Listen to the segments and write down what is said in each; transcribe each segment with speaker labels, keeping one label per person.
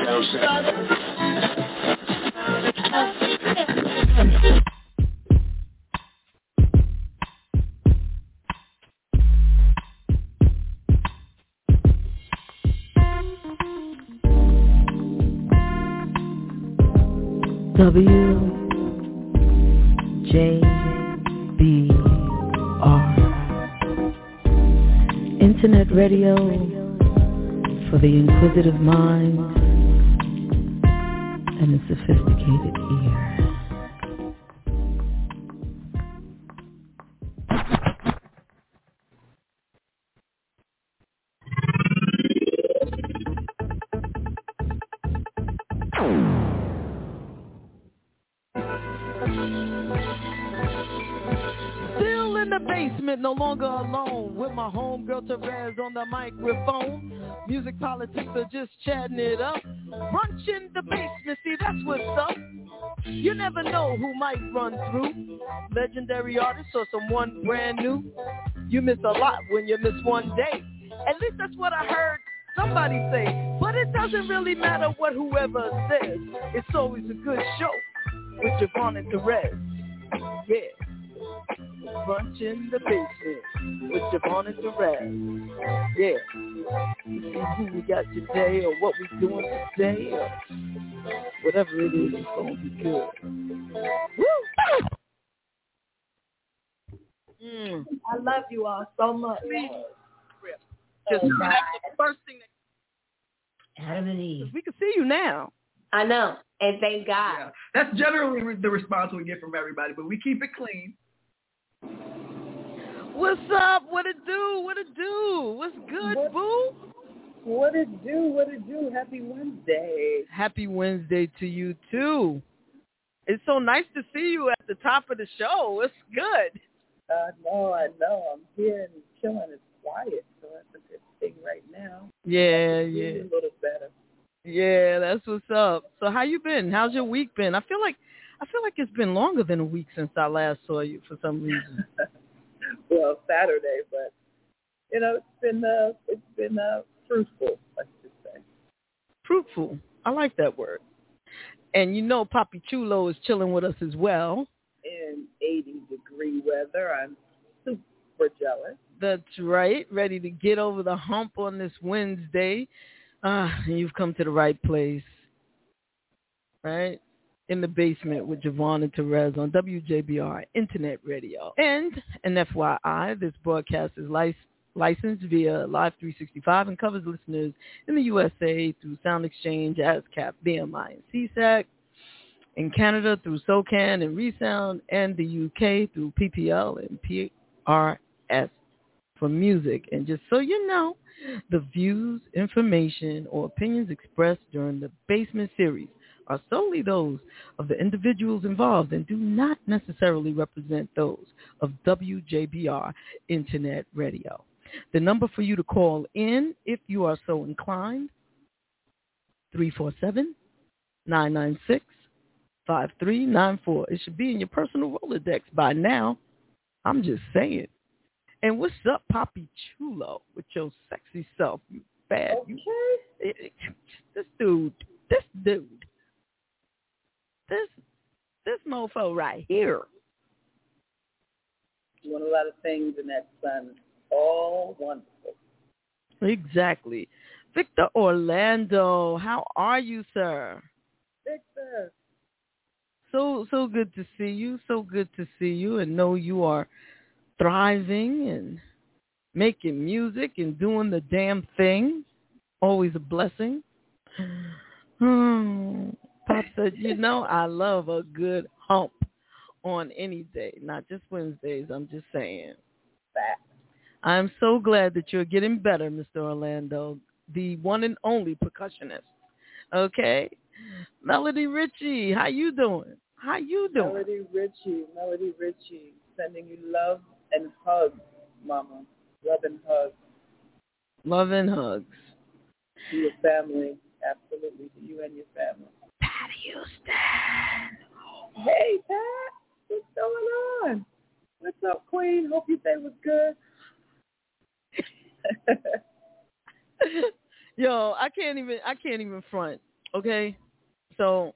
Speaker 1: WJBR Internet radio for the inquisitive mind and the sophisticated ear.
Speaker 2: No longer alone with my homegirl Therese on the microphone. Music politics are just chatting it up. Brunch in the basement, see that's what's up. You never know who might run through. Legendary artists or someone brand new. You miss a lot when you miss one day. At least that's what I heard somebody say. But it doesn't really matter what whoever says. It's always a good show with Javon and Therese. Yeah. Brunch in the basement with Javon and Therese. Yeah. See who we got today or what we doing today or whatever it is, it's going to be good. Woo!
Speaker 3: I love you all so much.
Speaker 2: Just the first thing that
Speaker 4: Adam and Eve.
Speaker 2: we can see you now.
Speaker 3: I know. And thank God.
Speaker 4: Yeah. That's generally the response we get from everybody, but we keep it clean.
Speaker 2: What's up? What it do? What it do? What's good, boo?
Speaker 5: What it do? What it do? Happy Wednesday.
Speaker 2: Happy Wednesday to you, too. It's so nice to see you at the top of the show. It's good.
Speaker 5: I know. I'm here and chilling. It's quiet, so that's a good thing right now.
Speaker 2: Yeah.
Speaker 5: A little better.
Speaker 2: Yeah, that's what's up. So how you been? How's your week been? I feel like it's been longer than a week since I last saw you for some reason.
Speaker 5: Well, Saturday, but it's been fruitful, let's just say.
Speaker 2: Fruitful. I like that word. And Papi Chulo is chilling with us as well.
Speaker 5: In 80-degree weather, I'm super jealous.
Speaker 2: That's right. Ready to get over the hump on this Wednesday. You've come to the right place. Right? In the basement with Javon and Therese on WJBR Internet Radio. And an FYI, this broadcast is licensed via Live 365 and covers listeners in the USA through Sound Exchange, ASCAP, BMI, and CSAC. In Canada through SOCAN and Resound, and the UK through PPL and PRS for music. And just so you know, the views, information, or opinions expressed during the Basement series are solely those of the individuals involved and do not necessarily represent those of WJBR Internet Radio. The number for you to call in, if you are so inclined, 347-996-5394. It should be in your personal Rolodex by now. I'm just saying. And what's up, Papi Chulo, with your sexy self? You bad.
Speaker 5: Okay.
Speaker 2: This mofo right here.
Speaker 5: Doing a lot of things in that sun. All wonderful.
Speaker 2: Exactly. Victor Orlando, how are you, sir?
Speaker 5: Victor.
Speaker 2: So good to see you. So good to see you and know you are thriving and making music and doing the damn thing. Always a blessing. Pop said, I love a good hump on any day, not just Wednesdays. I'm just saying.
Speaker 5: Fact.
Speaker 2: I'm so glad that you're getting better, Mr. Orlando, the one and only percussionist. Okay? Melody Ritchie, how you doing?
Speaker 5: Melody Ritchie, sending you love and hugs, Mama. Love and hugs.
Speaker 2: Love and hugs.
Speaker 5: To your family, absolutely, to you and your family.
Speaker 2: Pat Houston.
Speaker 5: Hey, Pat, what's going on? What's up, Queen? Hope your day was good.
Speaker 2: Yo, I can't even front. Okay, so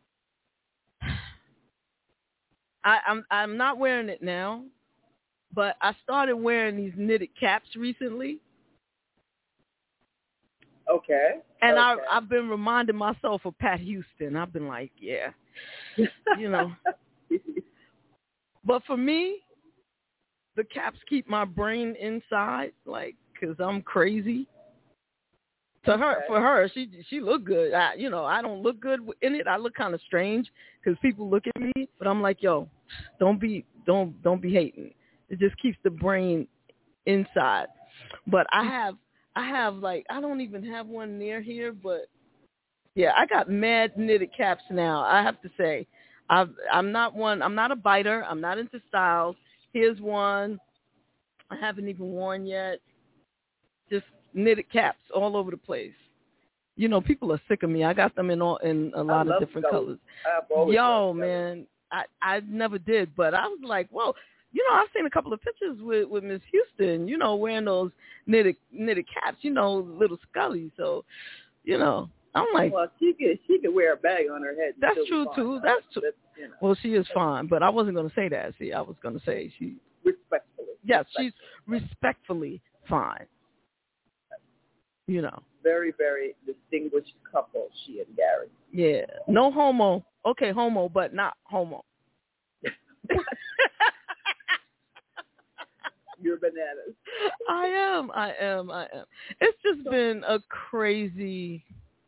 Speaker 2: I'm not wearing it now, but I started wearing these knitted caps recently.
Speaker 5: Okay.
Speaker 2: And
Speaker 5: okay.
Speaker 2: I've been reminding myself of Pat Houston. I've been like, yeah, you know. But for me, the caps keep my brain inside, like, because I'm crazy. To her, for her, she looked good. I don't look good in it. I look kind of strange because people look at me, but I'm like, yo, don't be hating. It just keeps the brain inside. But I have like, I don't even have one near here, but yeah, I got mad knitted caps now. I have to say, I'm not a biter. I'm not into styles. Here's one I haven't even worn yet. Just knitted caps all over the place. You know, people are sick of me. I got them in a lot of different colors. Yo, man, I never did, but I was like, whoa. You know, I've seen a couple of pictures with Miss Houston, you know, wearing those knitted caps, you know, little Scully. So, you know, I'm like,
Speaker 5: well, she could wear a bag on her head.
Speaker 2: That's true too. That's true. You know. Well, she is fine, but I wasn't going to say that. See, I was going to say she
Speaker 5: respectfully.
Speaker 2: Yes, she's respectfully fine. You know,
Speaker 5: very, very distinguished couple, she and Gary.
Speaker 2: Yeah, no homo. Okay, homo, but not homo.
Speaker 5: You're bananas.
Speaker 2: I am. It's just been a crazy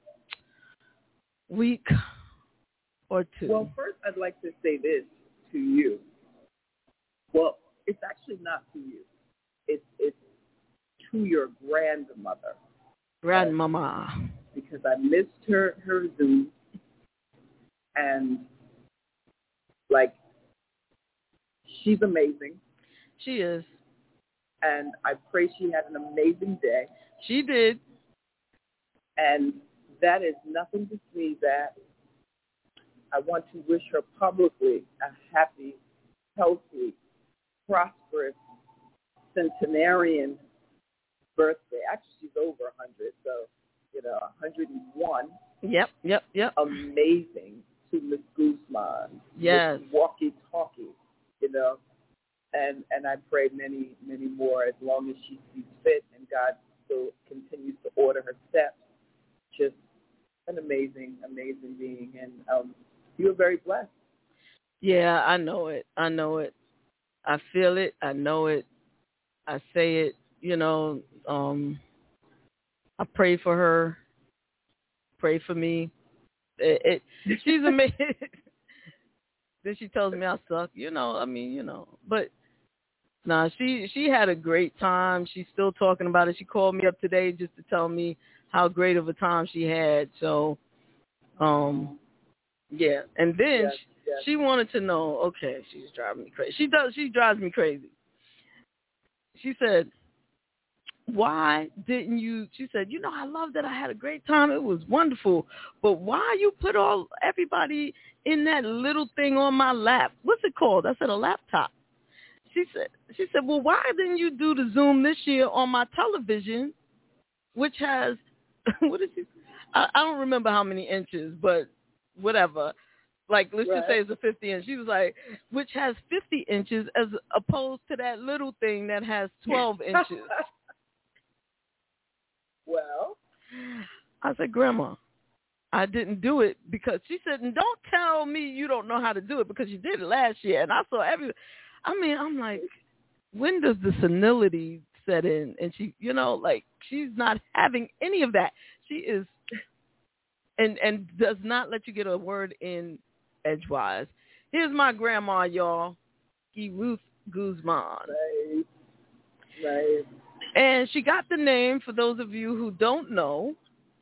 Speaker 2: week or two.
Speaker 5: Well, first I'd like to say this to you. Well, it's actually not to you. It's to your grandmother.
Speaker 2: Grandmama.
Speaker 5: Because I missed her Zoom, and like, she's amazing.
Speaker 2: She is.
Speaker 5: And I pray she had an amazing day.
Speaker 2: She did.
Speaker 5: And that is nothing to sneeze at. I want to wish her publicly a happy, healthy, prosperous, centenarian birthday. Actually, she's over 100, so, 101.
Speaker 2: Yep.
Speaker 5: Amazing to Miss Guzman.
Speaker 2: Yes.
Speaker 5: Walkie-talkie, And I pray many, many more as long as she sees fit, and God still continues to order her steps. Just an amazing, amazing being, and you're very blessed.
Speaker 2: Yeah, I know it. I feel it. I know it. I say it. I pray for her. Pray for me. She's amazing. Then she tells me I suck. But nah, she had a great time. She's still talking about it. She called me up today just to tell me how great of a time she had. So, yeah. And then she wanted to know, okay, she's driving me crazy. She drives me crazy. She said, why didn't you, she said, I love that I had a great time. It was wonderful. But why you put everybody in that little thing on my lap? What's it called? I said, a laptop. She said, well, why didn't you do the Zoom this year on my television, which has, what is it? I don't remember how many inches, but whatever. Like, let's just say it's a 50 inch. She was like, which has 50 inches as opposed to that little thing that has 12 inches.
Speaker 5: Well,
Speaker 2: I said, Grandma, I didn't do it because she said, and don't tell me you don't know how to do it because you did it last year. And I saw I'm like, when does the senility set in? And she, she's not having any of that. She is, and does not let you get a word in edgewise. Here's my grandma, y'all, Ruth Guzman.
Speaker 5: Right.
Speaker 2: And she got the name, for those of you who don't know,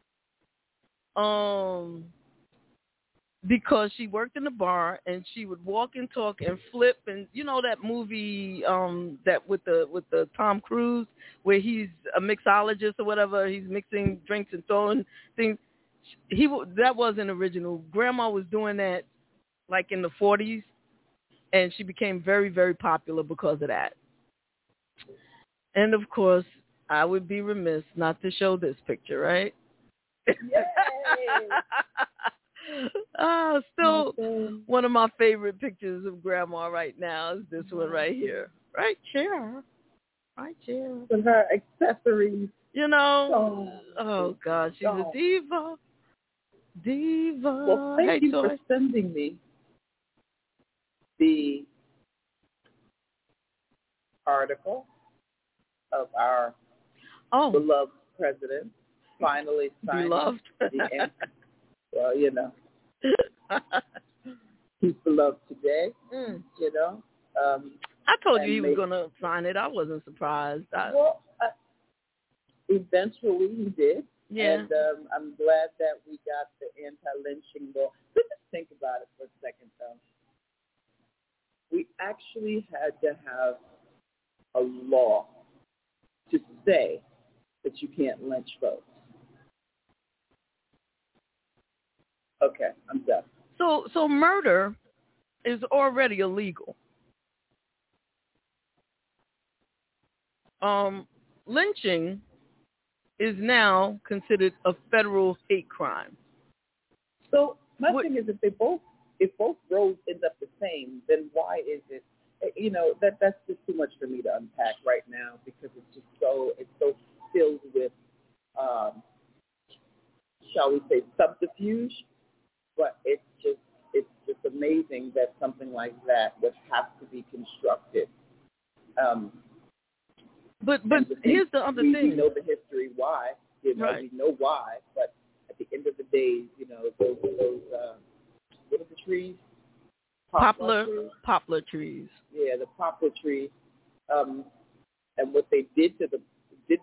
Speaker 2: because she worked in the bar and she would walk and talk and flip, and that movie that with the Tom Cruise where he's a mixologist or whatever, he's mixing drinks and throwing things. That wasn't original. Grandma was doing that like in the 40s, and she became very, very popular because of that. And of course, I would be remiss not to show this picture, right?
Speaker 5: Yay!
Speaker 2: Still one of my favorite pictures of Grandma right now is this one right here. Right here. Right here.
Speaker 5: With her accessories.
Speaker 2: You know, oh God, she's a diva. Diva.
Speaker 5: Well, thank you for sending me the article of our beloved president finally signing the end. Well, you know, he's beloved today, you know.
Speaker 2: I told you he was going to sign it. I wasn't surprised.
Speaker 5: Eventually he did.
Speaker 2: Yeah.
Speaker 5: And I'm glad that we got the anti-lynching law. Let's just think about it for a second, though. We actually had to have a law to say that you can't lynch folks. Okay, I'm done.
Speaker 2: So murder is already illegal. Lynching is now considered a federal hate crime.
Speaker 5: So my thing is, if both roads end up the same, then why is it? You know, that's just too much for me to unpack right now because it's so filled with, shall we say, subterfuge. But it's just amazing that something like that would have to be constructed.
Speaker 2: But here's the other thing.
Speaker 5: We know the history why. You know,
Speaker 2: right.
Speaker 5: We know why. But at the end of the day, you know, those what are the trees?
Speaker 2: Poplar trees.
Speaker 5: Yeah, the poplar tree, and what they did with them,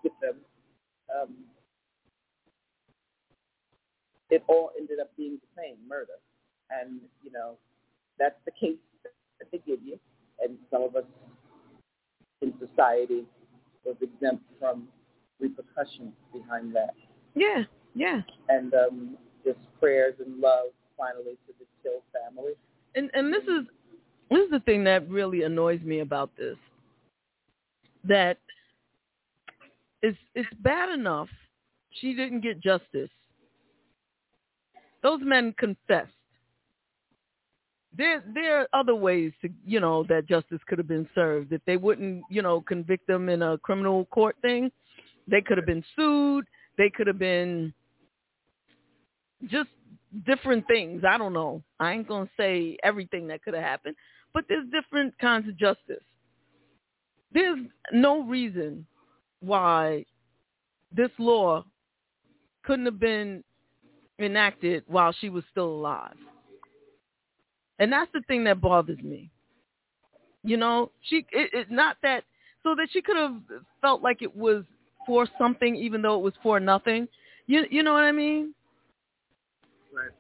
Speaker 5: it all ended up being the same, murder. And, you know, that's the case that they give you. And some of us in society was exempt from repercussions behind that.
Speaker 2: Yeah, yeah.
Speaker 5: And just prayers and love finally to the Till family.
Speaker 2: And this is the thing that really annoys me about this. That it's bad enough she didn't get justice. Those men confessed. There are other ways to, you know, that justice could have been served. If they wouldn't, you know, convict them in a criminal court thing, they could have been sued. They could have been just different things. I don't know. I ain't going to say everything that could have happened, but there's different kinds of justice. There's no reason why this law couldn't have been enacted while she was still alive. And that's the thing that bothers me. You know, not that, so that she could have felt like it was for something even though it was for nothing. You know what I mean?
Speaker 5: Right.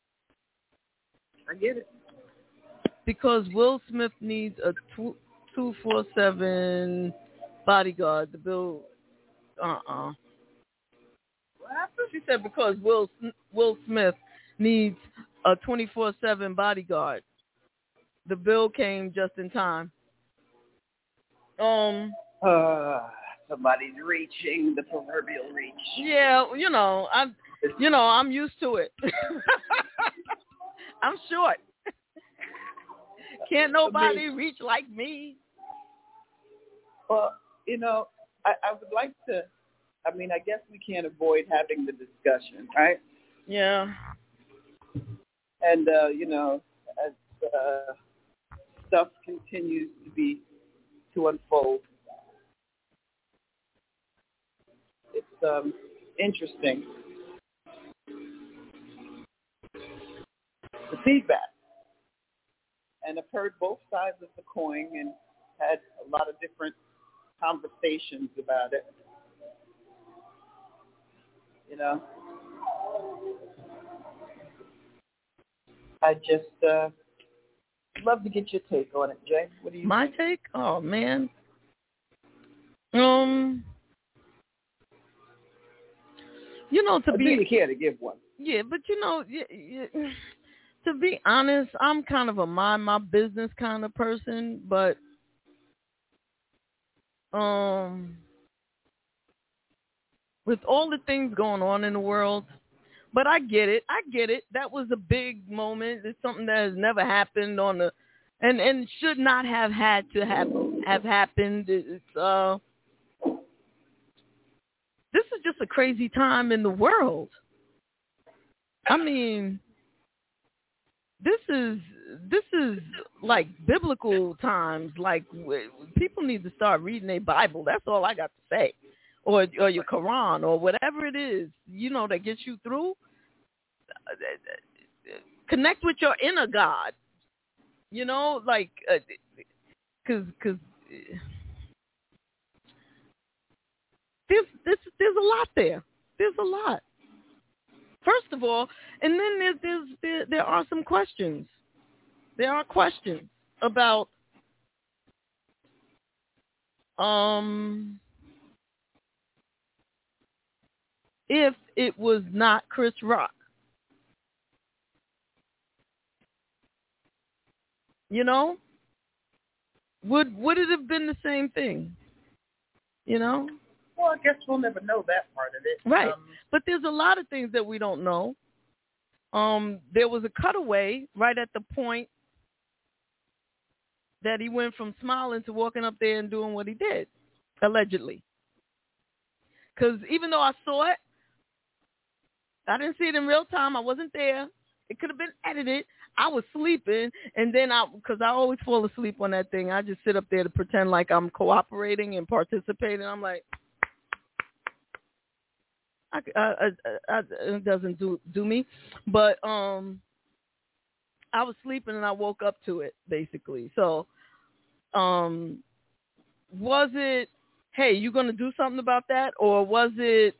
Speaker 5: I get it.
Speaker 2: Because Will Smith needs a 24/7 bodyguard. The bill, What happened? She said because Will Smith needs a 24/7 bodyguard. The bill came just in time.
Speaker 5: Somebody's reaching the proverbial reach.
Speaker 2: Yeah, I'm used to it. I'm short. Can't nobody reach like me.
Speaker 5: Well, I would like to. I guess we can't avoid having the discussion, right?
Speaker 2: Yeah.
Speaker 5: And as stuff continues to unfold, it's interesting. The feedback. And I've heard both sides of the coin and had a lot of different conversations about it. I just love to get your take on it, Jay. What do you think?
Speaker 2: My take? Oh, man. To be...
Speaker 5: you care to give one.
Speaker 2: Yeah, but to be honest, I'm kind of a mind my business kind of person, but with all the things going on in the world, But I get it. That was a big moment. It's something that has never happened and should not have had to have happened. It's this is just a crazy time in the world. I mean, this is like biblical times. Like, people need to start reading their Bible. That's all I got to say, or your Quran, or whatever it is, that gets you through. Connect with your inner God. Like, because there's a lot there. There's a lot. First of all, and then there are some questions. There are questions about if it was not Chris Rock. Would it have been the same thing?
Speaker 5: Well, I guess we'll never know that part of it.
Speaker 2: Right. But there's a lot of things that we don't know. There was a cutaway right at the point that he went from smiling to walking up there and doing what he did, allegedly. Because even though I saw it, I didn't see it in real time. I wasn't there. It could have been edited. I was sleeping, and then because I always fall asleep on that thing, I just sit up there to pretend like I'm cooperating and participating. I'm like, it doesn't do me. But I was sleeping, and I woke up to it, basically. So was it, hey, you going to do something about that? Or was it,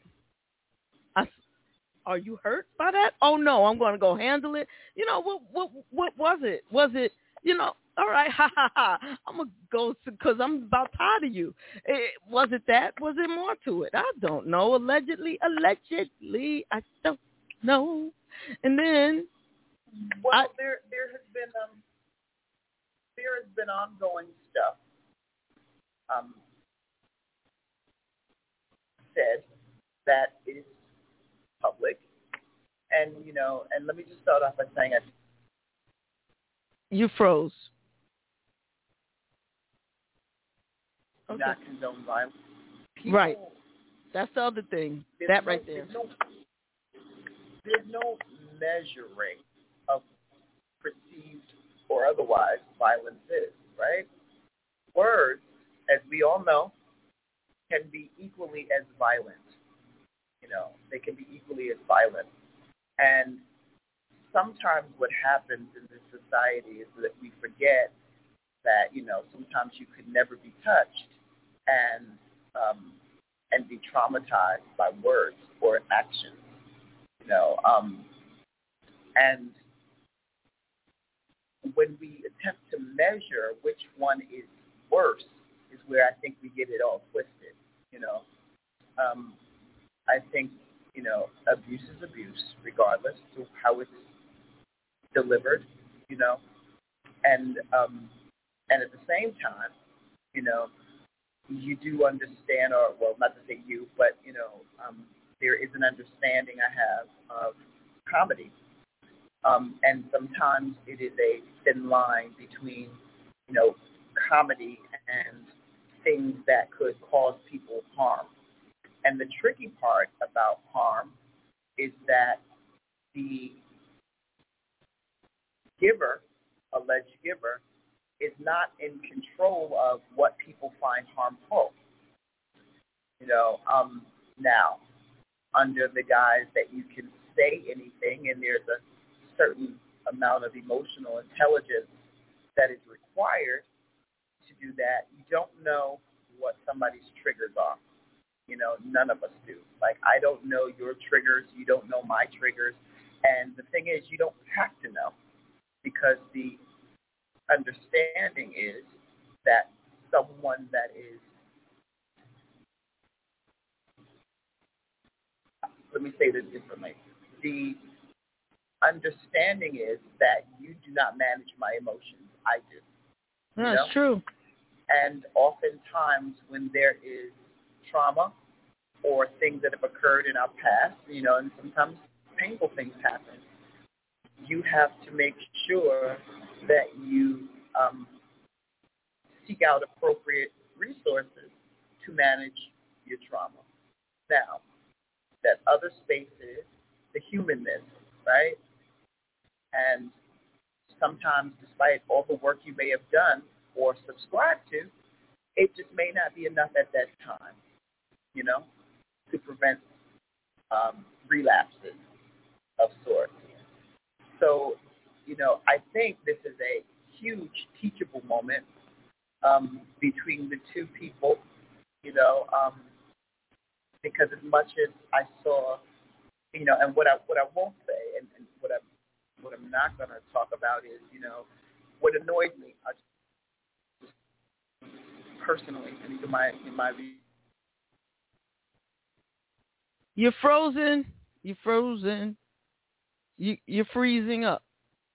Speaker 2: are you hurt by that? Oh, no, I'm going to go handle it. What was it? Was it, all right, ha, ha, ha, I'm going to go because I'm about tired of you. Was it that? Was it more to it? I don't know. Allegedly, I don't know. And then,
Speaker 5: well, there has been ongoing stuff said that is public, and and let me just start off by saying
Speaker 2: you froze. Okay.
Speaker 5: Not condone violence. People,
Speaker 2: right. That's the other thing. That right there.
Speaker 5: There's no measuring of perceived or otherwise violence is, right? Words, as we all know, can be equally as violent. They can be equally as violent. And sometimes what happens in this society is that we forget that, sometimes you could never be touched and be traumatized by words or actions, and when we attempt to measure which one is worse is where I think we get it all twisted, I think, abuse is abuse, regardless of how it's delivered, and at the same time, you do understand, or, well, not to say you, but, there is an understanding I have of comedy, and sometimes it is a thin line between, comedy and things that could cause people harm. And the tricky part about harm is that the alleged giver, is not in control of what people find harmful. Now, under the guise that you can say anything and there's a certain amount of emotional intelligence that is required to do that, you don't know what somebody's triggers are. None of us do. Like, I don't know your triggers. You don't know my triggers. And the thing is, you don't have to know, because the understanding is that someone that is, let me say this differently. The understanding is that you do not manage my emotions. I do.
Speaker 2: That's true.
Speaker 5: And oftentimes when there is trauma or things that have occurred in our past, and sometimes painful things happen, you have to make sure that you seek out appropriate resources to manage your trauma. Now, that other space is the humanness, right? And sometimes, despite all the work you may have done or subscribed to, it just may not be enough at that time, to prevent relapses of sorts. So, I think this is a huge teachable moment between the two people, because as much as I saw, and what I won't say, and what I'm not going to talk about is, what annoyed me personally, and in my view.
Speaker 2: You're frozen. You're frozen. You're freezing up.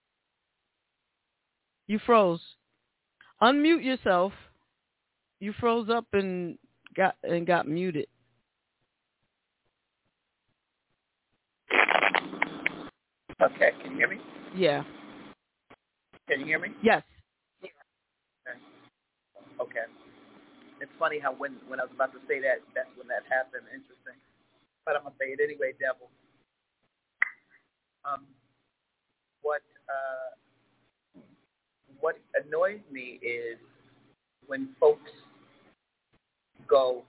Speaker 2: You froze. Unmute yourself. You froze up and got muted.
Speaker 5: Okay, can you hear me?
Speaker 2: Yeah.
Speaker 5: Can you hear me?
Speaker 2: Yes.
Speaker 5: Okay. It's funny how when I was about to say that, that's when that happened. Interesting. But I'm going to say it anyway, devil. What annoys me is when folks go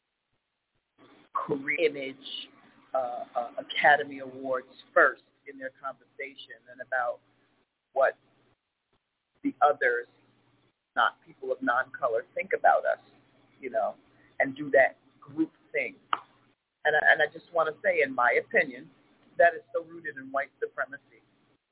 Speaker 5: career image Academy Awards first in their conversation and about what the others, not people of non-color, think about us, and do that group thing. And I just want to say, in my opinion, that is so rooted in white supremacy,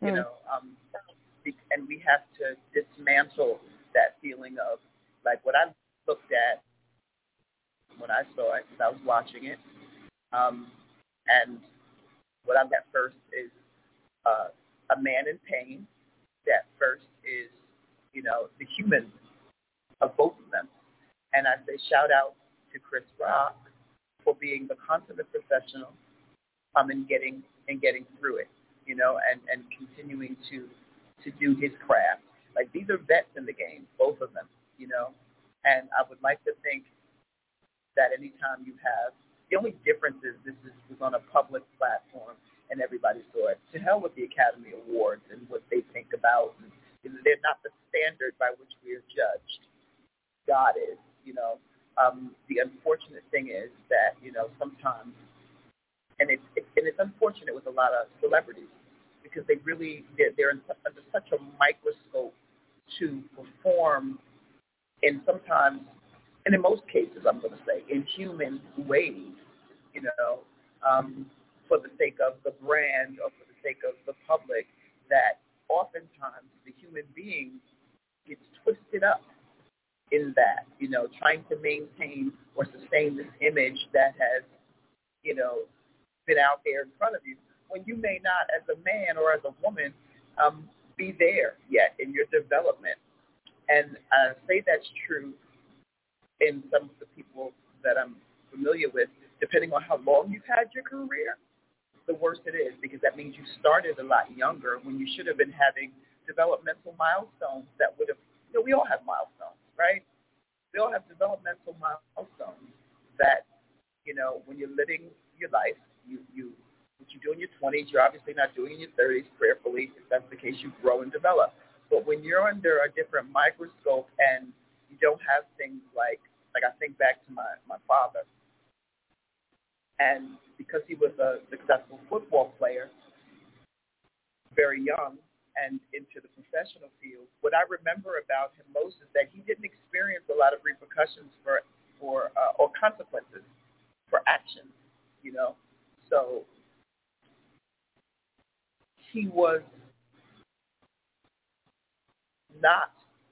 Speaker 5: and we have to dismantle that feeling of, like, what I looked at when I saw it, because I was watching it, and what I got first is a man in pain. That first is, the human of both of them. And I say shout out to Chris Rock for being the consummate professional in getting through it, and continuing to do his craft. Like, these are vets in the game, both of them, and I would like to think that anytime you have, the only difference is this was on a public platform and everybody saw it. To hell with the Academy Awards and what they think about. They're not the standard by which we are judged. God is, The unfortunate thing is that, sometimes, and it's unfortunate with a lot of celebrities, because they're under such a microscope to perform in sometimes, and in most cases, I'm going to say, inhuman ways, for the sake of the brand or for the sake of the public, that oftentimes the human being gets twisted up in that, trying to maintain or sustain this image that has, been out there in front of you, when you may not, as a man or as a woman, be there yet in your development. And I say that's true in some of the people that I'm familiar with. Depending on how long you've had your career, the worse it is, because that means you started a lot younger when you should have been having developmental milestones that would have, we all have milestones, right? We all have developmental milestones that, when you're living your life, what you do in your 20s, you're obviously not doing in your 30s prayerfully. If that's the case, you grow and develop. But when you're under a different microscope and you don't have things like I think back to my father, and because he was a successful football player, very young and into the professional field, what I remember about him most is that he didn't experience a lot of repercussions or consequences for actions, So he was not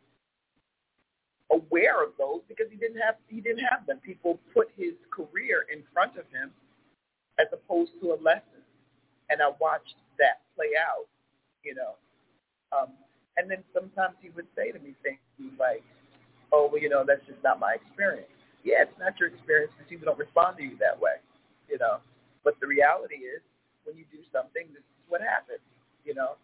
Speaker 5: aware of those because he didn't have them. People put his career in front of him as opposed to a lesson, and I watched that play out, and then sometimes he would say to me things like, "Oh, well, that's just not my experience." Yeah, it's not your experience because people don't respond to you that way, But the reality is when you do something, this is what happens, you know.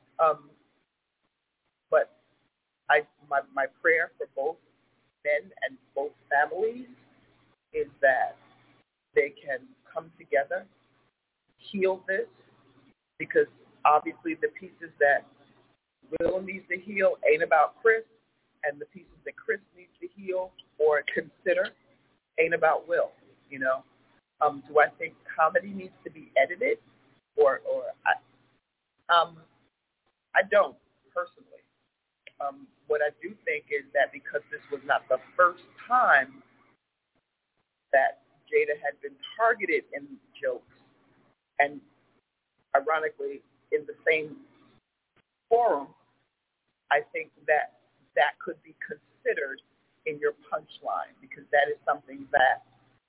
Speaker 5: But my prayer for both men and both families is that they can come together, heal this, because obviously the pieces that Will needs to heal ain't about Chris, and the pieces that Chris needs to heal or consider ain't about Will, you know. Do I think comedy needs to be edited? Or I don't, personally. What I do think is that because this was not the first time that Jada had been targeted in jokes, and ironically in the same forum, I think that could be considered in your punchline, because that is something that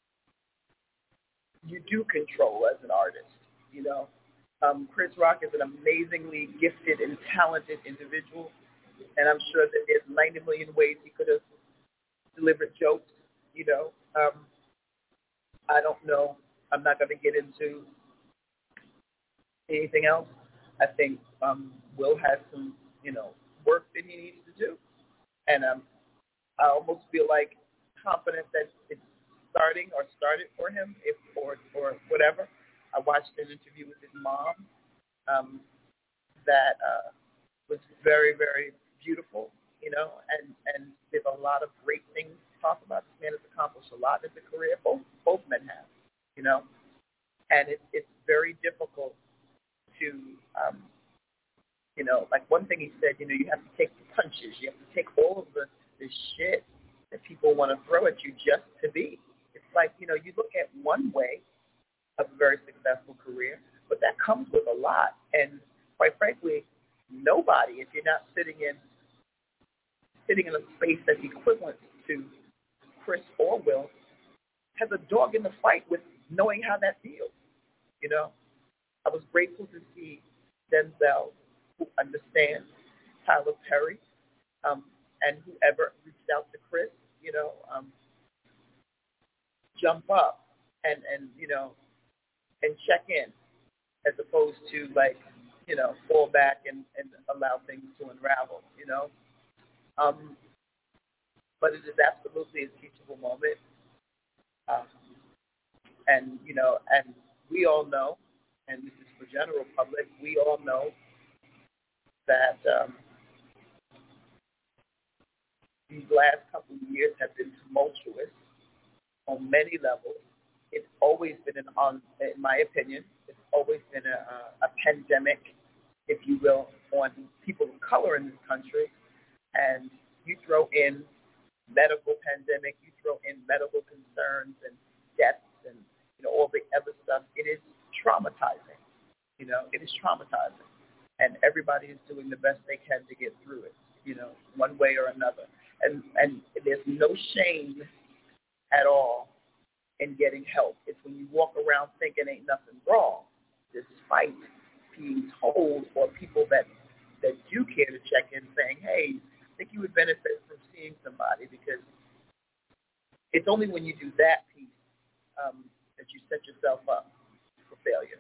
Speaker 5: you do control as an artist, you know. Chris Rock is an amazingly gifted and talented individual, and I'm sure that there's 90 million ways he could have delivered jokes, you know. I don't know. I'm not going to get into anything else. I think Will has some, you know, work that he needs to do, and I almost feel like confident that it's started for him, or whatever. I watched an interview with his mom that was very, very beautiful, you know, and there's a lot of great things to talk about. This man has accomplished a lot in his career. Both men have, you know, and it's very difficult to, you know, like one thing he said, you know, you have to take the punches. You have to take all of the shit that people want to throw at you just to be. It's like, you know, you look at one way of a very successful career, but that comes with a lot. And quite frankly, nobody, if you're not sitting in a space that's equivalent to Chris or Will, has a dog in the fight with knowing how that feels. You know, I was grateful to see Denzel, who understands Tyler Perry, and whoever reached out to Chris, you know, jump up and you know, and check in, as opposed to, like, you know, fall back and allow things to unravel, you know. But it is absolutely a teachable moment. And, you know, and we all know, and this is for general public, we all know that these last couple of years have been tumultuous on many levels. It's always been, in my opinion, it's always been a pandemic, if you will, on people of color in this country. And you throw in medical pandemic, you throw in medical concerns and deaths and, you know, all the other stuff. It is traumatizing. You know, it is traumatizing. And everybody is doing the best they can to get through it, you know, one way or another. And there's no shame at all in getting help. It's when you walk around thinking ain't nothing wrong, despite being told, or people that do care to check in saying, hey, I think you would benefit from seeing somebody, because it's only when you do that piece that you set yourself up for failure.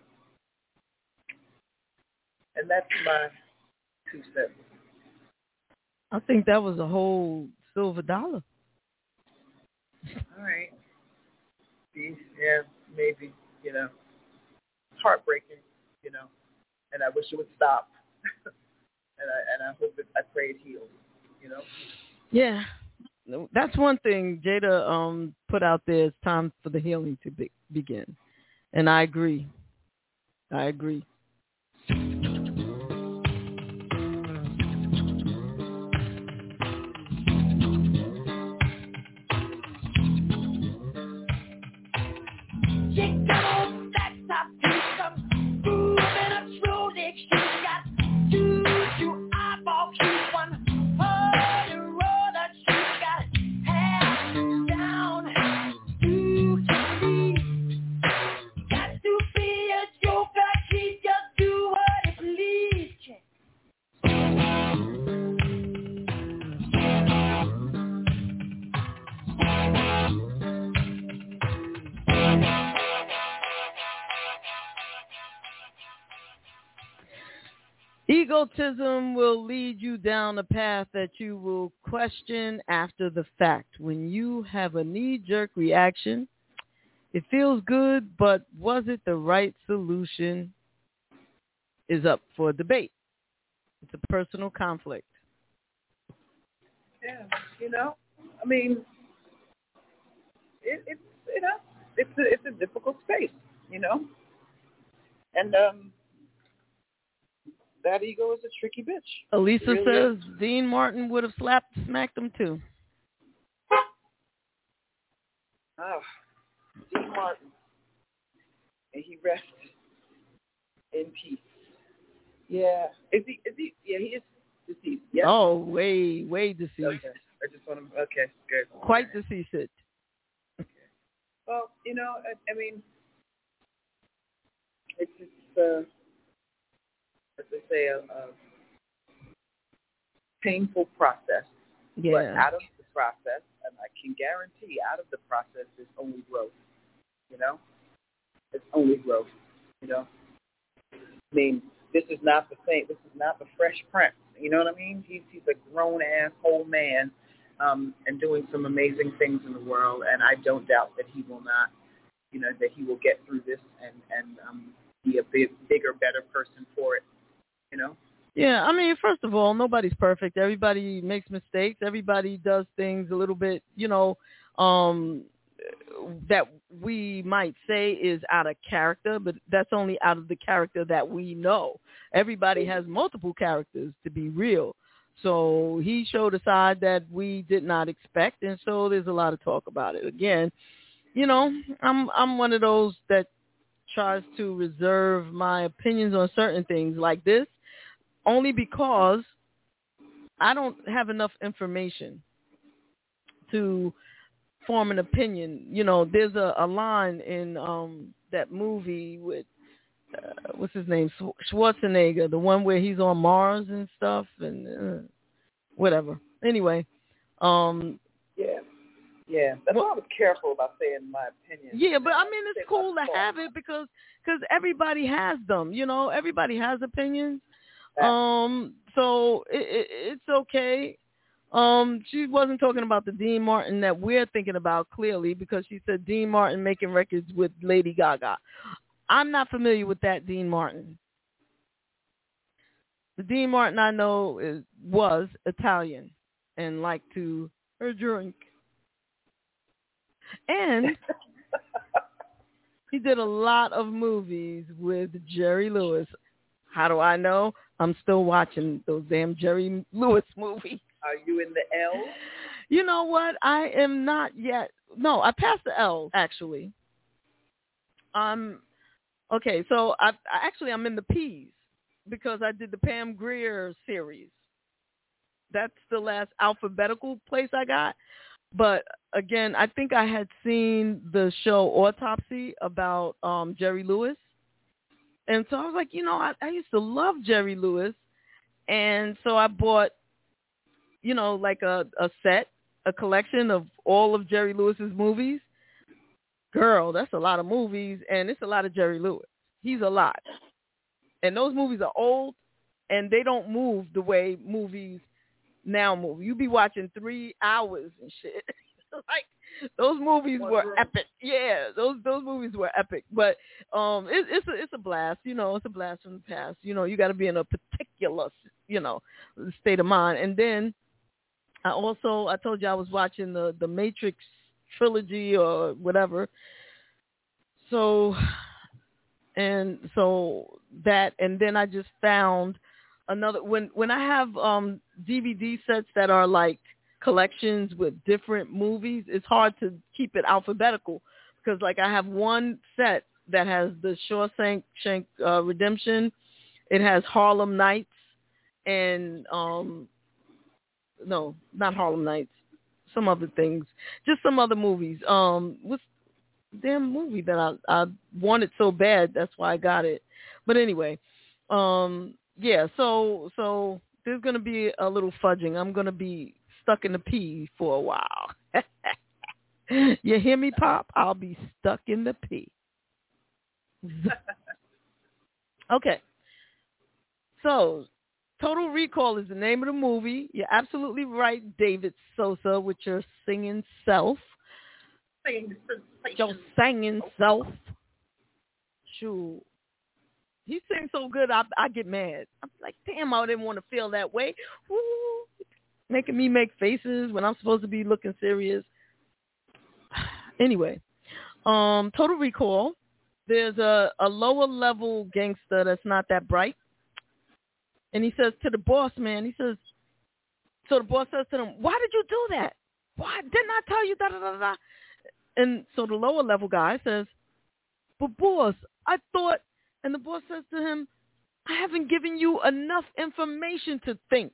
Speaker 5: And that's my 2 cents.
Speaker 2: I think that was a whole silver dollar.
Speaker 5: All right. Yeah, maybe, you know. It's heartbreaking, you know, and I wish it would stop. and I hope I pray it heals, you know. Yeah.
Speaker 2: That's one thing Jada put out there. It's time for the healing to begin. And I agree. Egotism will lead you down a path that you will question after the fact. When you have a knee-jerk reaction, it feels good, but was it the right solution is up for debate. It's a personal conflict.
Speaker 5: Yeah, I mean, it's a difficult space, and that ego is a tricky bitch.
Speaker 2: Elisa
Speaker 5: really
Speaker 2: says
Speaker 5: is.
Speaker 2: Dean Martin would have smacked him too.
Speaker 5: Oh, Dean Martin, and he rests in peace. Yeah, is he? Yeah, he is deceased. Yeah.
Speaker 2: Oh, way deceased.
Speaker 5: Okay. I just want to. Okay, good.
Speaker 2: Quite deceased.
Speaker 5: Okay. Well, I mean, it's just, as they say, a painful process.
Speaker 2: Yeah.
Speaker 5: But out of the process, and I can guarantee, out of the process is only growth. It's only growth. I mean, this is not the same. This is not the Fresh Prince. You know what I mean? He's a grown-ass whole man and doing some amazing things in the world, and I don't doubt that he will not, that he will get through this and be a bigger, better person for it,
Speaker 2: Yeah, I mean, first of all, nobody's perfect. Everybody makes mistakes. Everybody does things a little bit, that we might say is out of character, but that's only out of the character that we know. Everybody has multiple characters, to be real. So he showed a side that we did not expect, and so there's a lot of talk about it. Again, I'm one of those that tries to reserve my opinions on certain things like this, only because I don't have enough information to form an opinion. There's a line in that movie with what's his name, Schwarzenegger, the one where he's on Mars and stuff and whatever. Anyway,
Speaker 5: yeah. That's why I was careful about saying my opinion.
Speaker 2: Yeah, but I mean, it's cool to have it because everybody has them. Everybody has opinions. So it's okay. She wasn't talking about the Dean Martin that we're thinking about, clearly, because she said Dean Martin making records with Lady Gaga. I'm not familiar with that Dean Martin. The Dean Martin I know was Italian and liked to drink. And he did a lot of movies with Jerry Lewis. How do I know? I'm still watching those damn Jerry Lewis movies.
Speaker 5: Are you in the L?
Speaker 2: You know what? I am not yet. No, I passed the L, actually. Okay, so I'm in the P's because I did the Pam Grier series. That's the last alphabetical place I got. But again, I think I had seen the show Autopsy about Jerry Lewis. And so I was like, I used to love Jerry Lewis. And so I bought, like a collection of all of Jerry Lewis's movies. Girl, that's a lot of movies, and it's a lot of Jerry Lewis. He's a lot. And those movies are old, and they don't move the way movies now move. You be watching 3 hours and shit. Like, those movies were epic. Yeah, those movies were epic. But it's a blast. It's a blast from the past. You got to be in a particular, state of mind. And then I told you I was watching the Matrix trilogy or whatever. So that, and then I just found another, when I have DVD sets that are like collections with different movies, it's hard to keep it alphabetical because like I have one set that has the Shawshank Redemption. It has Harlem Nights and no, not Harlem Nights. Some other things, just some other movies. What's the damn movie that I wanted so bad? That's why I got it. But anyway, yeah. So there's gonna be a little fudging. I'm gonna be stuck in the P for a while. You hear me, Pop? I'll be stuck in the P. Okay. So Total Recall is the name of the movie. You're absolutely right, David Sosa, with your singing self. Your singing self. Shoot. He sings so good, I get mad. I'm like, damn, I didn't want to feel that way. Woo. Making me make faces when I'm supposed to be looking serious. Anyway, Total Recall. There's a lower level gangster that's not that bright. And he says to the boss, man, so the boss says to him, why did you do that? Why didn't I tell you da-da-da-da? And so the lower level guy says, but boss, I thought, and the boss says to him, I haven't given you enough information to think.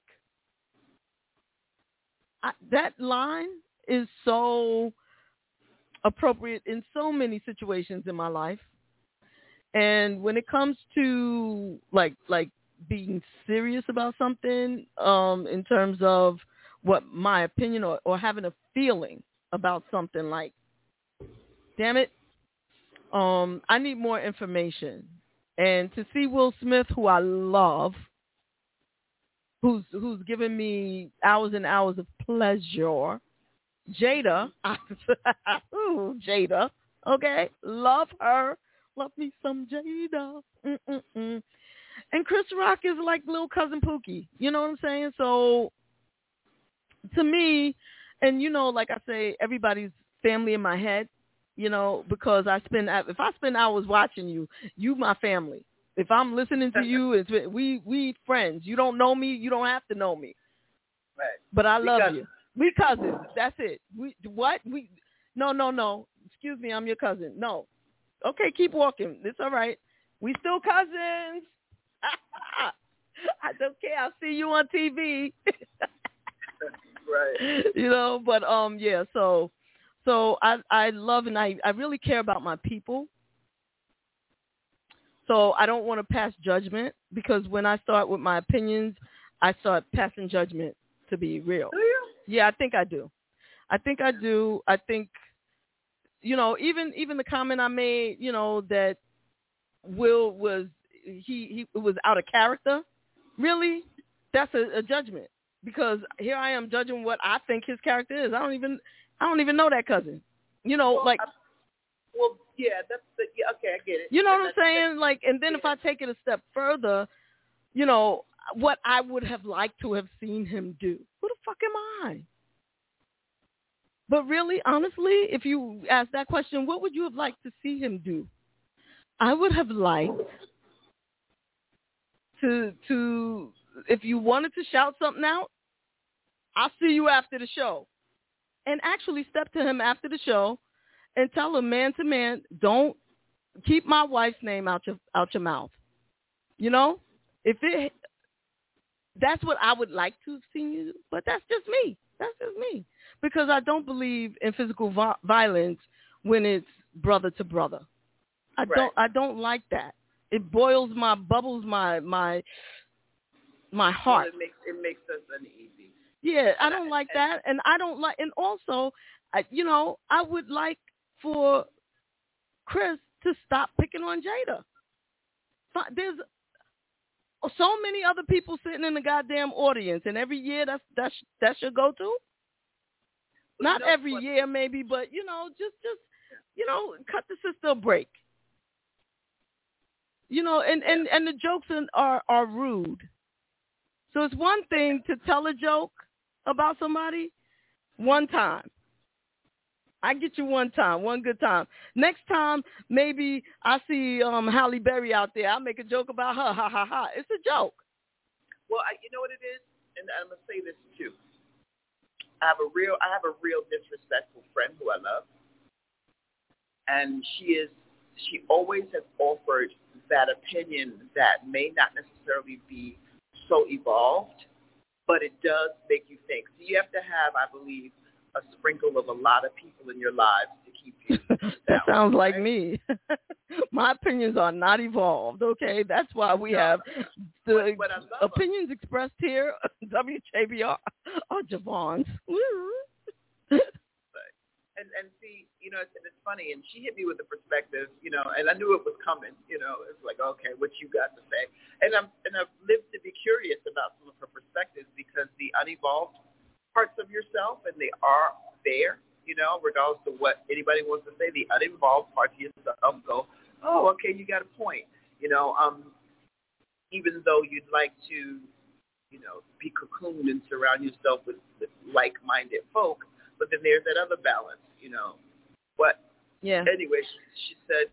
Speaker 2: That line is so appropriate in so many situations in my life. And when it comes to like being serious about something, in terms of what my opinion or having a feeling about something, like, damn it, I need more information. And to see Will Smith, who I love, who's given me hours and hours of pleasure, Jada, ooh, Jada, okay, love her. Love me some Jada. Mm-mm-mm. And Chris Rock is like little cousin Pookie. You know what I'm saying? So to me, and like I say, everybody's family in my head, because if I spend hours watching you my family. If I'm listening to you, we friends. You don't know me, you don't have to know me.
Speaker 5: Right.
Speaker 2: But I love you. We cousins. That's it. No. Excuse me, I'm your cousin. No. Okay, keep walking. It's all right. We still cousins. I don't care. I'll see you on TV.
Speaker 5: Right.
Speaker 2: But yeah. So I love and I really care about my people. So I don't want to pass judgment, because when I start with my opinions, I start passing judgment, to be real.
Speaker 5: Do you?
Speaker 2: Yeah, I think I do. I think, even the comment I made, that Will was he was out of character. Really, that's a judgment, because here I am judging what I think his character is. I don't even know that cousin.
Speaker 5: Well, yeah, okay, I get it.
Speaker 2: You know what I'm saying? Like, and then if I take it a step further, what I would have liked to have seen him do. Who the fuck am I? But really, honestly, if you ask that question, what would you have liked to see him do? I would have liked to if you wanted to shout something out, I'll see you after the show. And actually step to him after the show and tell him, man to man, don't keep my wife's name out your mouth. That's what I would like to have seen you do, but that's just me. Because I don't believe in physical violence when it's brother to brother. I don't like that. It bubbles my heart.
Speaker 5: It makes us uneasy.
Speaker 2: Yeah, I don't like that, and I don't like. And also, I would like for Chris to stop picking on Jada. There's so many other people sitting in the goddamn audience, and every year that's your go-to. Not every year, maybe, but just cut the sister a break. And the jokes are rude. So it's one thing to tell a joke about somebody one time. I get you one time, one good time. Next time, maybe I see Halle Berry out there. I'll make a joke about her. Ha, ha, ha. It's a joke.
Speaker 5: Well, you know what it is? And I'm going to say this, too. I have a real disrespectful friend who I love. And she always has offered that opinion that may not necessarily be so evolved, but it does make you think. So you have to have, I believe, a sprinkle of a lot of people in your lives to keep you
Speaker 2: That sounds like me. My opinions are not evolved, okay? That's why we have the opinions expressed here, WJBR, are Javon's.
Speaker 5: And see, it's funny, and she hit me with a perspective, and I knew it was coming, it's like, okay, what you got to say? And I've lived to be curious about some of her perspectives because the unevolved parts of yourself, and they are there, regardless of what anybody wants to say, the unevolved parts of yourself go, oh, okay, you got a point, even though you'd like to, be cocooned and surround yourself with like-minded folk, but then there's that other balance, But anyway, she said,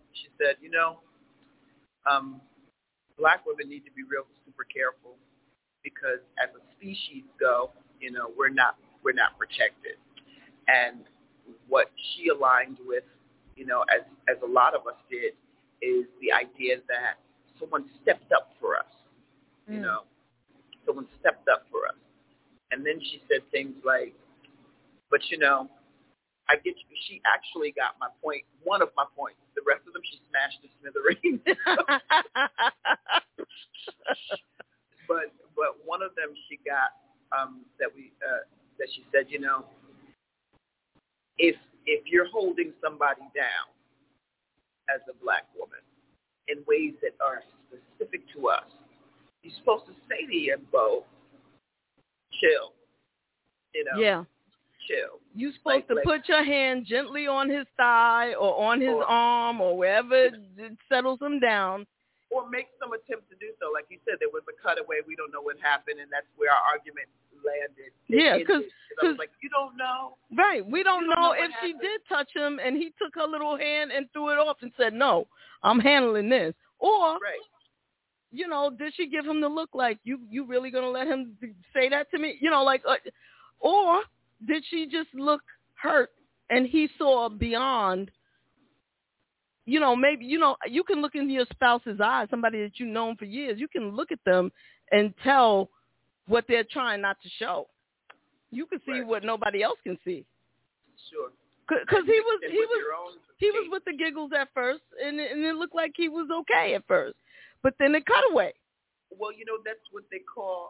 Speaker 5: black women need to be real super careful because as a species go, we're not protected. And what she aligned with, as a lot of us did, is the idea that someone stepped up for us. Someone stepped up for us. And then she said things like, but I get you. She actually got my point, one of my points. The rest of them she smashed to smithereens. but one of them she got that she said, if you're holding somebody down as a black woman in ways that are specific to us, you're supposed to say to your beau, chill.
Speaker 2: Yeah.
Speaker 5: Chill.
Speaker 2: You're supposed to put your hand gently on his thigh or on his arm or wherever it settles him down.
Speaker 5: Or make some attempt to do so. Like you said, there was a cutaway. We don't know what happened, and that's where our argument landed.
Speaker 2: Yeah, because
Speaker 5: I was like, you don't know.
Speaker 2: Right. We don't know if she did touch him and he took her little hand and threw it off and said, no, I'm handling this. Or, did she give him the look like, you really going to let him say that to me? Or did she just look hurt and he saw beyond, maybe, you can look into your spouse's eyes, somebody that you've known for years. You can look at them and tell what they're trying not to show. You can see what nobody else can see.
Speaker 5: Sure.
Speaker 2: Because he was with the giggles at first, and it looked like he was okay at first. But then it cut away.
Speaker 5: Well, that's what they call,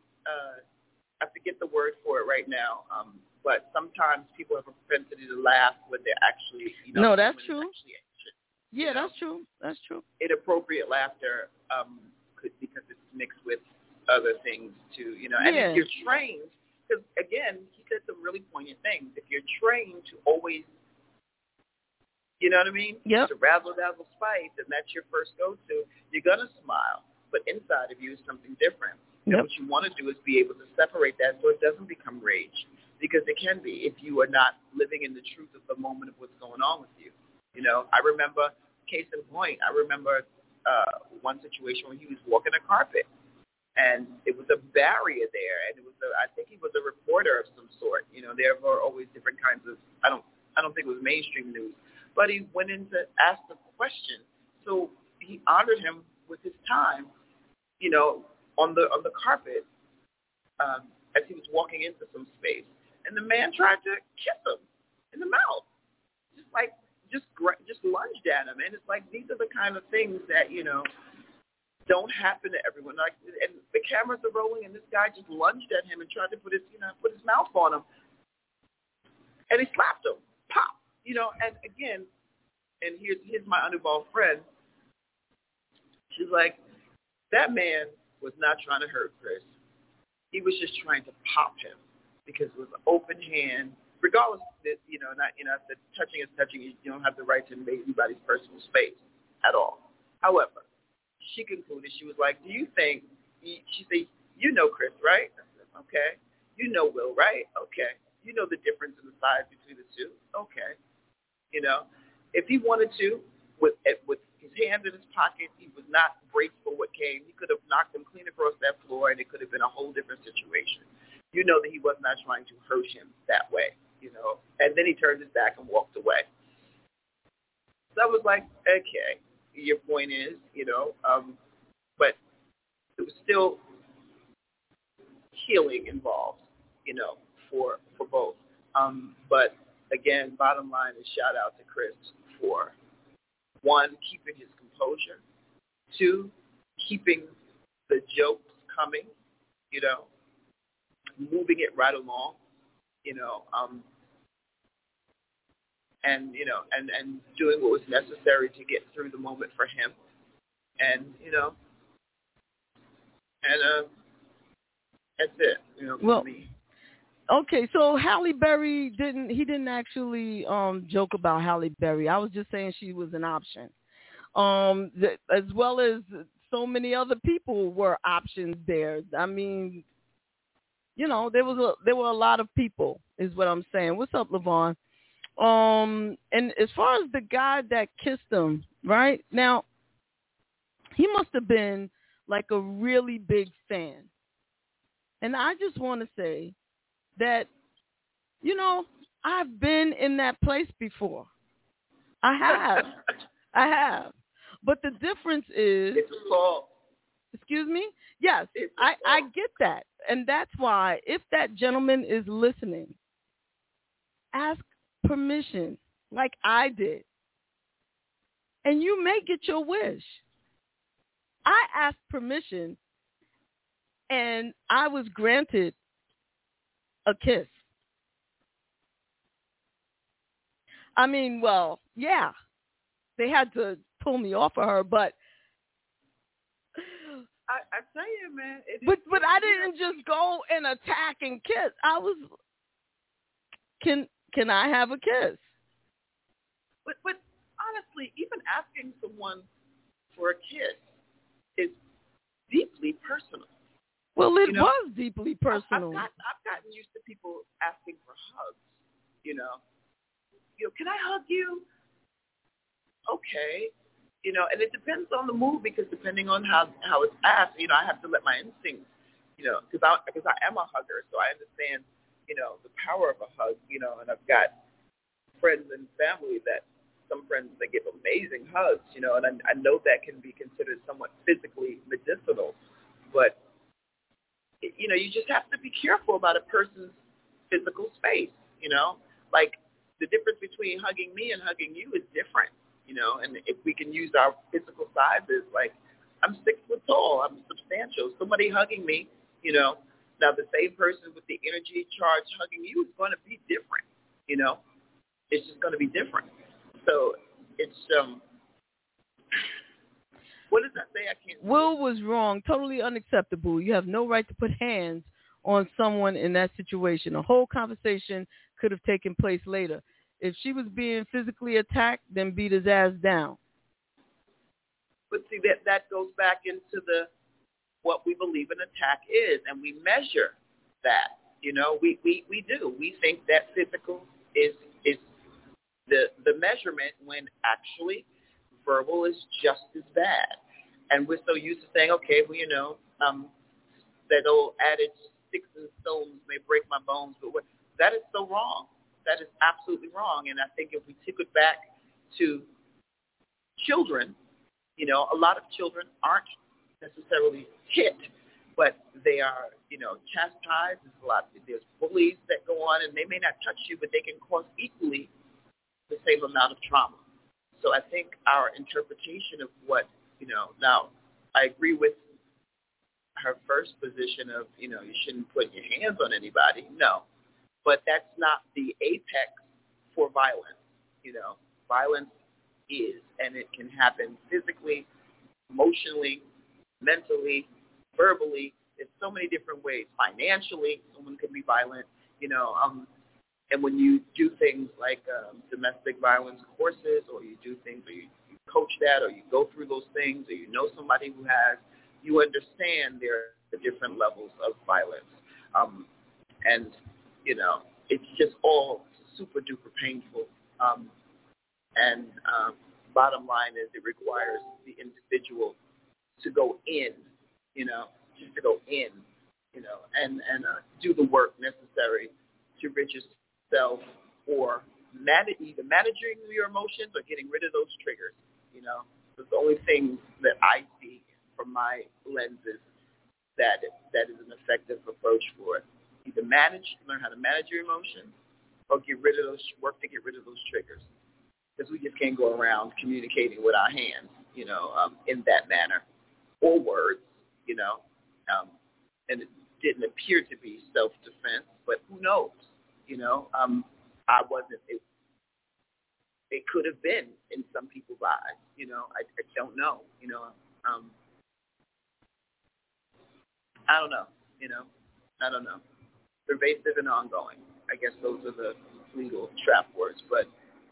Speaker 5: I forget the word for it right now, but sometimes people have a propensity to laugh when they're actually,
Speaker 2: No, that's true. That's true. That's true.
Speaker 5: Inappropriate laughter because it's mixed with other things too, And if you're trained, because again, he said some really poignant things. If you're trained to always, you know what I mean?
Speaker 2: Yep.
Speaker 5: To razzle dazzle spice, and that's your first go-to, you're gonna smile, but inside of you is something different. And what you want to do is be able to separate that so it doesn't become rage, because it can be if you are not living in the truth of the moment of what's going on with you. I remember, case in point, one situation where he was walking a carpet, and it was a barrier there, and I think he was a reporter of some sort. There were always different kinds of, I don't think it was mainstream news, but he went in to ask the question. So he honored him with his time, on the carpet, as he was walking into some space, and the man tried to kiss him in the mouth, just lunged at him, and it's like these are the kind of things that don't happen to everyone. Like, and the cameras are rolling, and this guy just lunged at him and tried to put his mouth on him, and he slapped him, pop, And again, and here's my unevolved friend. She's like, that man was not trying to hurt Chris. He was just trying to pop him because it was an open hand. Regardless that, that touching is touching. You don't have the right to invade anybody's personal space at all. However, she concluded, she was like, do you think, she said, Chris, right? I said, okay. Will, right? Okay. You know the difference in the size between the two? Okay. If he wanted to, with his hand in his pocket, he was not braced for what came. He could have knocked him clean across that floor, and it could have been a whole different situation. That he was not trying to hurt him that way, And then he turned his back and walked away. So I was like, okay, your point is, but it was still healing involved, for both. But again, bottom line is shout out to Chris for, one, keeping his composure, two, keeping the jokes coming, moving it right along, and doing what was necessary to get through the moment for him, and that's it. For me.
Speaker 2: Okay, so Halle Berry didn't actually joke about Halle Berry. I was just saying she was an option. As well as so many other people were options there. I mean, there were a lot of people, is what I'm saying. What's up, LaVon? And as far as the guy that kissed him, right now, he must have been like a really big fan. And I just want to say that, I've been in that place before. I have. But the difference is,
Speaker 5: it's assault.
Speaker 2: Excuse me? Yes, I get that. And that's why, if that gentleman is listening, ask permission like I did. And you may get your wish. I asked permission, and I was granted a kiss. I mean, well, yeah, they had to pull me off of her, but
Speaker 5: I tell you, man.
Speaker 2: But I didn't just go and attack and kiss. I was, can I have a kiss?
Speaker 5: But honestly, even asking someone for a kiss is deeply personal.
Speaker 2: Well, it was deeply personal.
Speaker 5: I've gotten used to people asking for hugs. Can I hug you? Okay. And it depends on the mood, because depending on how it's asked, I have to let my instincts, because I am a hugger, so I understand, the power of a hug, and I've got friends and family some friends that give amazing hugs, and I know that can be considered somewhat physically medicinal, but, you just have to be careful about a person's physical space, like the difference between hugging me and hugging you is different. And if we can use our physical sizes, like I'm 6 foot tall, I'm substantial. Somebody hugging me, now the same person with the energy charge hugging you is going to be different, It's just going to be different. So it's, what does that say? I can't.
Speaker 2: Will was wrong, totally unacceptable. You have no right to put hands on someone in that situation. A whole conversation could have taken place later. If she was being physically attacked, then beat his ass down.
Speaker 5: But see, that goes back into what we believe an attack is, and we measure that. We do. We think that physical is the measurement, when actually verbal is just as bad. And we're so used to saying, okay, well, that old adage, sticks and stones may break my bones, but that is so wrong. That is absolutely wrong. And I think if we took it back to children, a lot of children aren't necessarily hit, but they are, chastised. There's bullies that go on, and they may not touch you, but they can cause equally the same amount of trauma. So I think our interpretation of what, now I agree with her first position of, you shouldn't put your hands on anybody. No. But that's not the apex for violence. Violence is, and it can happen physically, emotionally, mentally, verbally. There's so many different ways. Financially, someone can be violent. And when you do things like domestic violence courses, or you do things, or you coach that, or you go through those things, or you know somebody who has, you understand there are different levels of violence. And it's just all super duper painful. Bottom line is, it requires the individual to go in, just to go in, and do the work necessary to rid yourself, or either managing your emotions or getting rid of those triggers. It's the only thing that I see from my lenses that is an effective approach for it. Either learn how to manage your emotions, or work to get rid of those triggers. Because we just can't go around communicating with our hands, in that manner, or words, and it didn't appear to be self-defense, but who knows, I wasn't, it could have been in some people's eyes. You know, I don't know. You know, I don't know. You know, I don't know. Pervasive and ongoing. I guess those are the legal trap words, but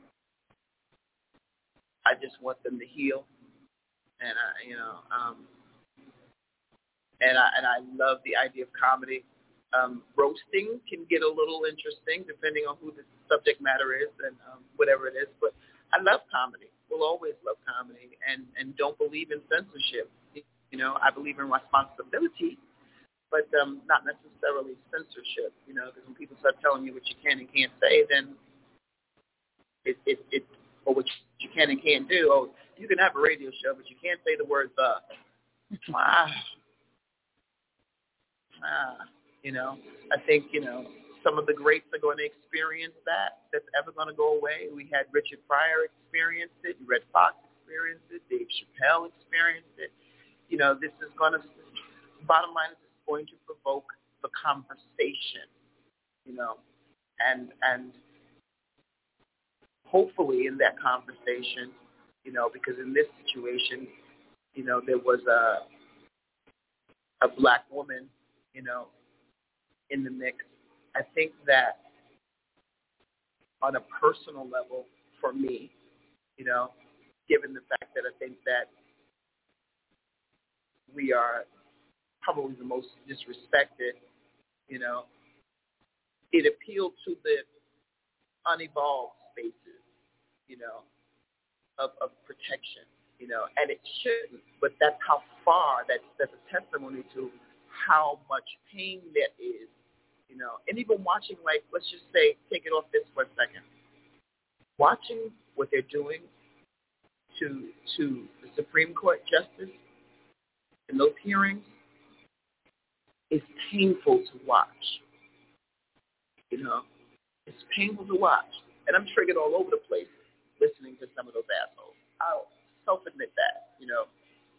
Speaker 5: I just want them to heal, and I love the idea of comedy. Roasting can get a little interesting depending on who the subject matter is and whatever it is, but I love comedy. We'll always love comedy, and don't believe in censorship. You know, I believe in responsibility, but not necessarily censorship. You know, because when people start telling you what you can and can't say, then it or what you can and can't do. Oh, you can have a radio show, but you can't say the word the. You know, I think, you know, some of the greats are going to experience that. That's ever going to go away. We had Richard Pryor experience it. Red Fox experienced it. Dave Chappelle experienced it. You know, this is going to, bottom line is it's going to provoke the conversation, you know, and hopefully in that conversation, you know, because in this situation, you know, there was a black woman, you know, in the mix. I think that on a personal level, for me, you know, given the fact that I think that we are probably the most disrespected, you know, it appealed to the unevolved spaces, you know, of protection, you know, and it shouldn't, but that's how far, that's a testimony to how much pain there is, you know, and even watching, like, let's just say, take it off this for a second, watching what they're doing to the Supreme Court justice in those hearings is painful to watch, you know, it's painful to watch, and I'm triggered all over the place listening to some of those assholes. I'll self-admit that, you know,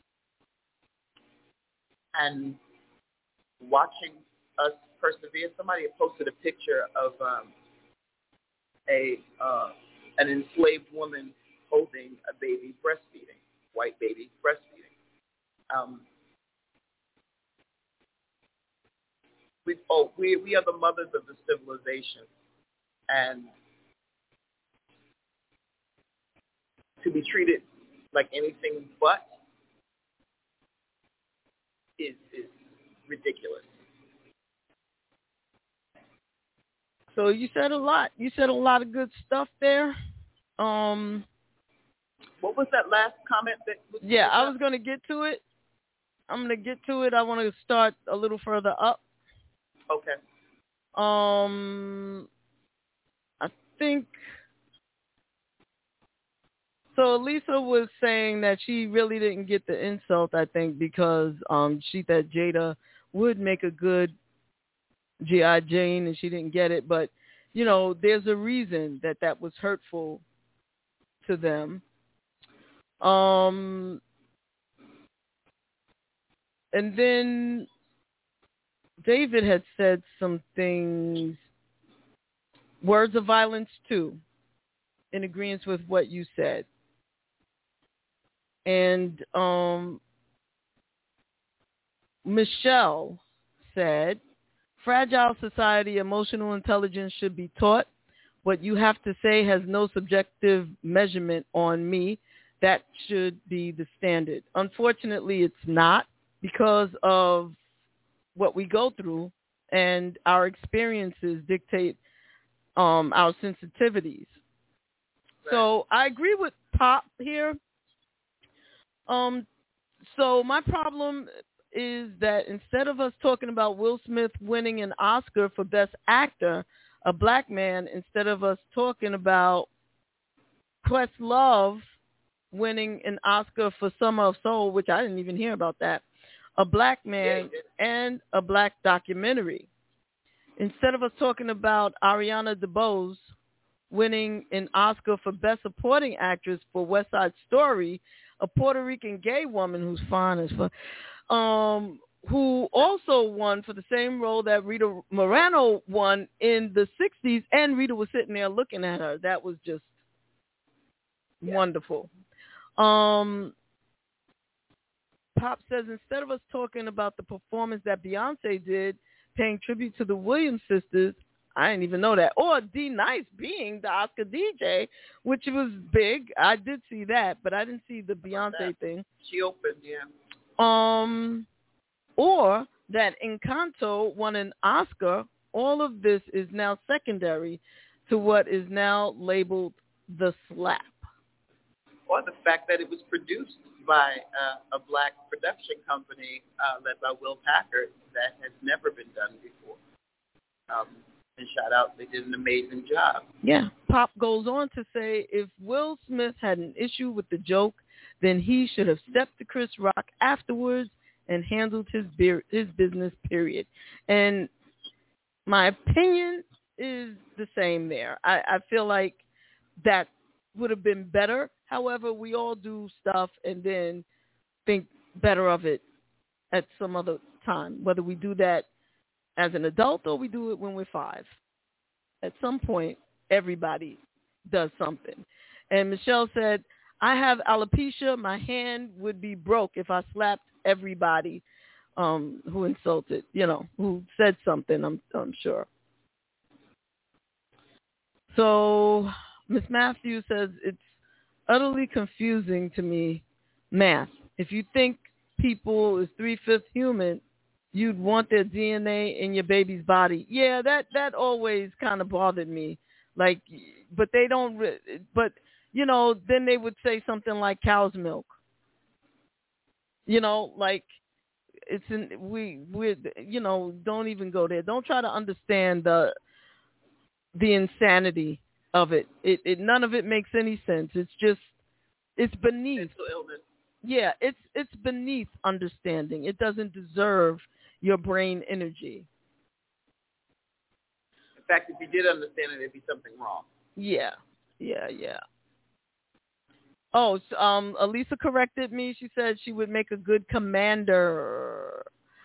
Speaker 5: and watching us persevere. Somebody had posted a picture of an enslaved woman holding a baby breastfeeding, white baby breastfeeding. We are the mothers of the civilization, and to be treated like anything but is ridiculous.
Speaker 2: So you said a lot. You said a lot of good stuff there.
Speaker 5: What was that last comment?
Speaker 2: I was going to get to it. I'm going to get to it. I want to start a little further up.
Speaker 5: Okay.
Speaker 2: I think so. Lisa was saying that she really didn't get the insult, I think, because she thought Jada would make a good G.I. Jane, and she didn't get it. But, you know, there's a reason that was hurtful to them. And then David had said some things, words of violence too, in agreement with what you said. And Michelle said, fragile society, emotional intelligence should be taught. What you have to say has no subjective measurement on me. That should be the standard. Unfortunately, it's not, because of what we go through, and our experiences dictate our sensitivities. Right. So I agree with Pop here. So my problem is that instead of us talking about Will Smith winning an Oscar for Best Actor, a black man, instead of us talking about Questlove winning an Oscar for Summer of Soul, which I didn't even hear about that, a black man and a black documentary. Instead of us talking about Ariana DeBose winning an Oscar for Best Supporting Actress for West Side Story, a Puerto Rican gay woman who's fine as fuck, who also won for the same role that Rita Moreno won in the 60s, and Rita was sitting there looking at her. That was just
Speaker 5: Yeah.
Speaker 2: Wonderful. Pop says, instead of us talking about the performance that Beyonce did, paying tribute to the Williams sisters, I didn't even know that. Or D Nice being the Oscar DJ, which was big. I did see that, but I didn't see the Beyonce thing.
Speaker 5: She opened, yeah.
Speaker 2: Or that Encanto won an Oscar. All of this is now secondary to what is now labeled the slap.
Speaker 5: Or the fact that it was produced by a black production company led by Will Packard that has never been done before. And shout out, they did an amazing job.
Speaker 2: Yeah. Pop goes on to say, if Will Smith had an issue with the joke, then he should have stepped to Chris Rock afterwards and handled his business, period. And my opinion is the same there. I feel like that would have been better. However, we all do stuff and then think better of it at some other time, whether we do that as an adult or we do it when we're 5. At some point, everybody does something. And Michelle said, I have alopecia. My hand would be broke if I slapped everybody who insulted, who said something, I'm sure. So Miss Matthews says, it's utterly confusing to me, math. If you think people is 3/5 human, you'd want their DNA in your baby's body. Yeah, that always kind of bothered me. Like, but they don't, but, then they would say something like cow's milk. Like, it's we don't even go there. Don't try to understand the insanity of it. It none of it makes any sense. It's beneath.
Speaker 5: Mental illness.
Speaker 2: Yeah, it's beneath understanding. It doesn't deserve your brain energy.
Speaker 5: In fact, if you did understand it, there'd be something wrong.
Speaker 2: Yeah. Oh, Elisa corrected me. She said she would make a good commander.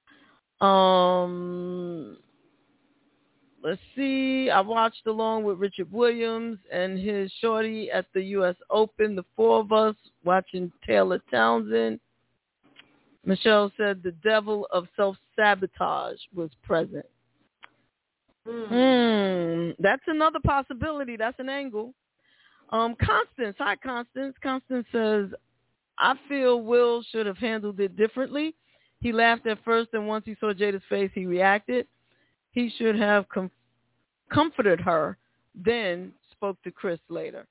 Speaker 2: Let's see. I watched along with Richard Williams and his shorty at the U.S. Open, the 4 of us watching Taylor Townsend. Michelle said the devil of self-sabotage was present. That's another possibility. That's an angle. Constance. Hi, Constance. Constance says, I feel Will should have handled it differently. He laughed at first, and once he saw Jada's face, he reacted. He should have comforted her, then spoke to Chris later.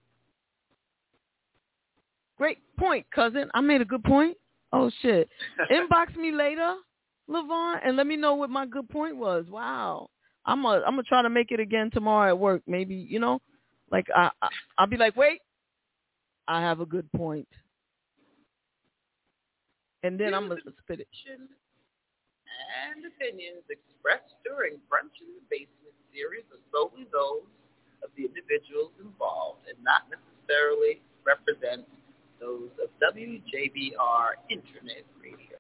Speaker 2: Great point, cousin. I made a good point. Oh, shit. Inbox me later, LaVon, and let me know what my good point was. Wow. I'm gonna try to make it again tomorrow at work. Maybe, like I'll be like, wait, I have a good point. And then I'm going to spit it.
Speaker 5: And opinions expressed during Brunch in the Basement series are solely those of the individuals involved and not necessarily represent those of WJBR Internet Radio.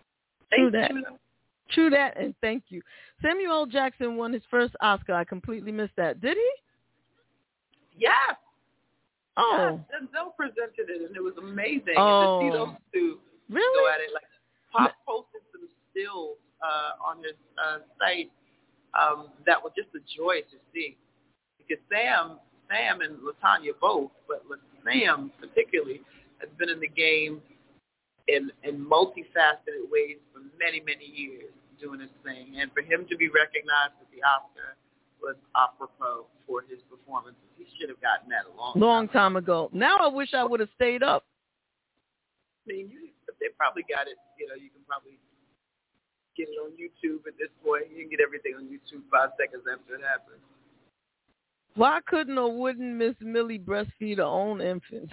Speaker 2: True that, and thank you. Samuel L. Jackson won his first Oscar. I completely missed that. Did he?
Speaker 5: Yes.
Speaker 2: Oh.
Speaker 5: Yes, Denzel presented it, and it was amazing.
Speaker 2: Oh.
Speaker 5: And to see those two
Speaker 2: really?
Speaker 5: go at it. Like, Pop posted some stills on his site that were just a joy to see. Because Sam and LaTanya both, but Sam particularly has been in the game in multifaceted ways for many, many years doing his thing. And for him to be recognized with the Oscar was apropos for his performances. He should have gotten that a long time ago.
Speaker 2: Now I wish I would have stayed up.
Speaker 5: I mean, they probably got it. You can probably get it on YouTube at this point. You can get everything on YouTube 5 seconds after it happens.
Speaker 2: Why couldn't or wouldn't Miss Millie breastfeed her own infants?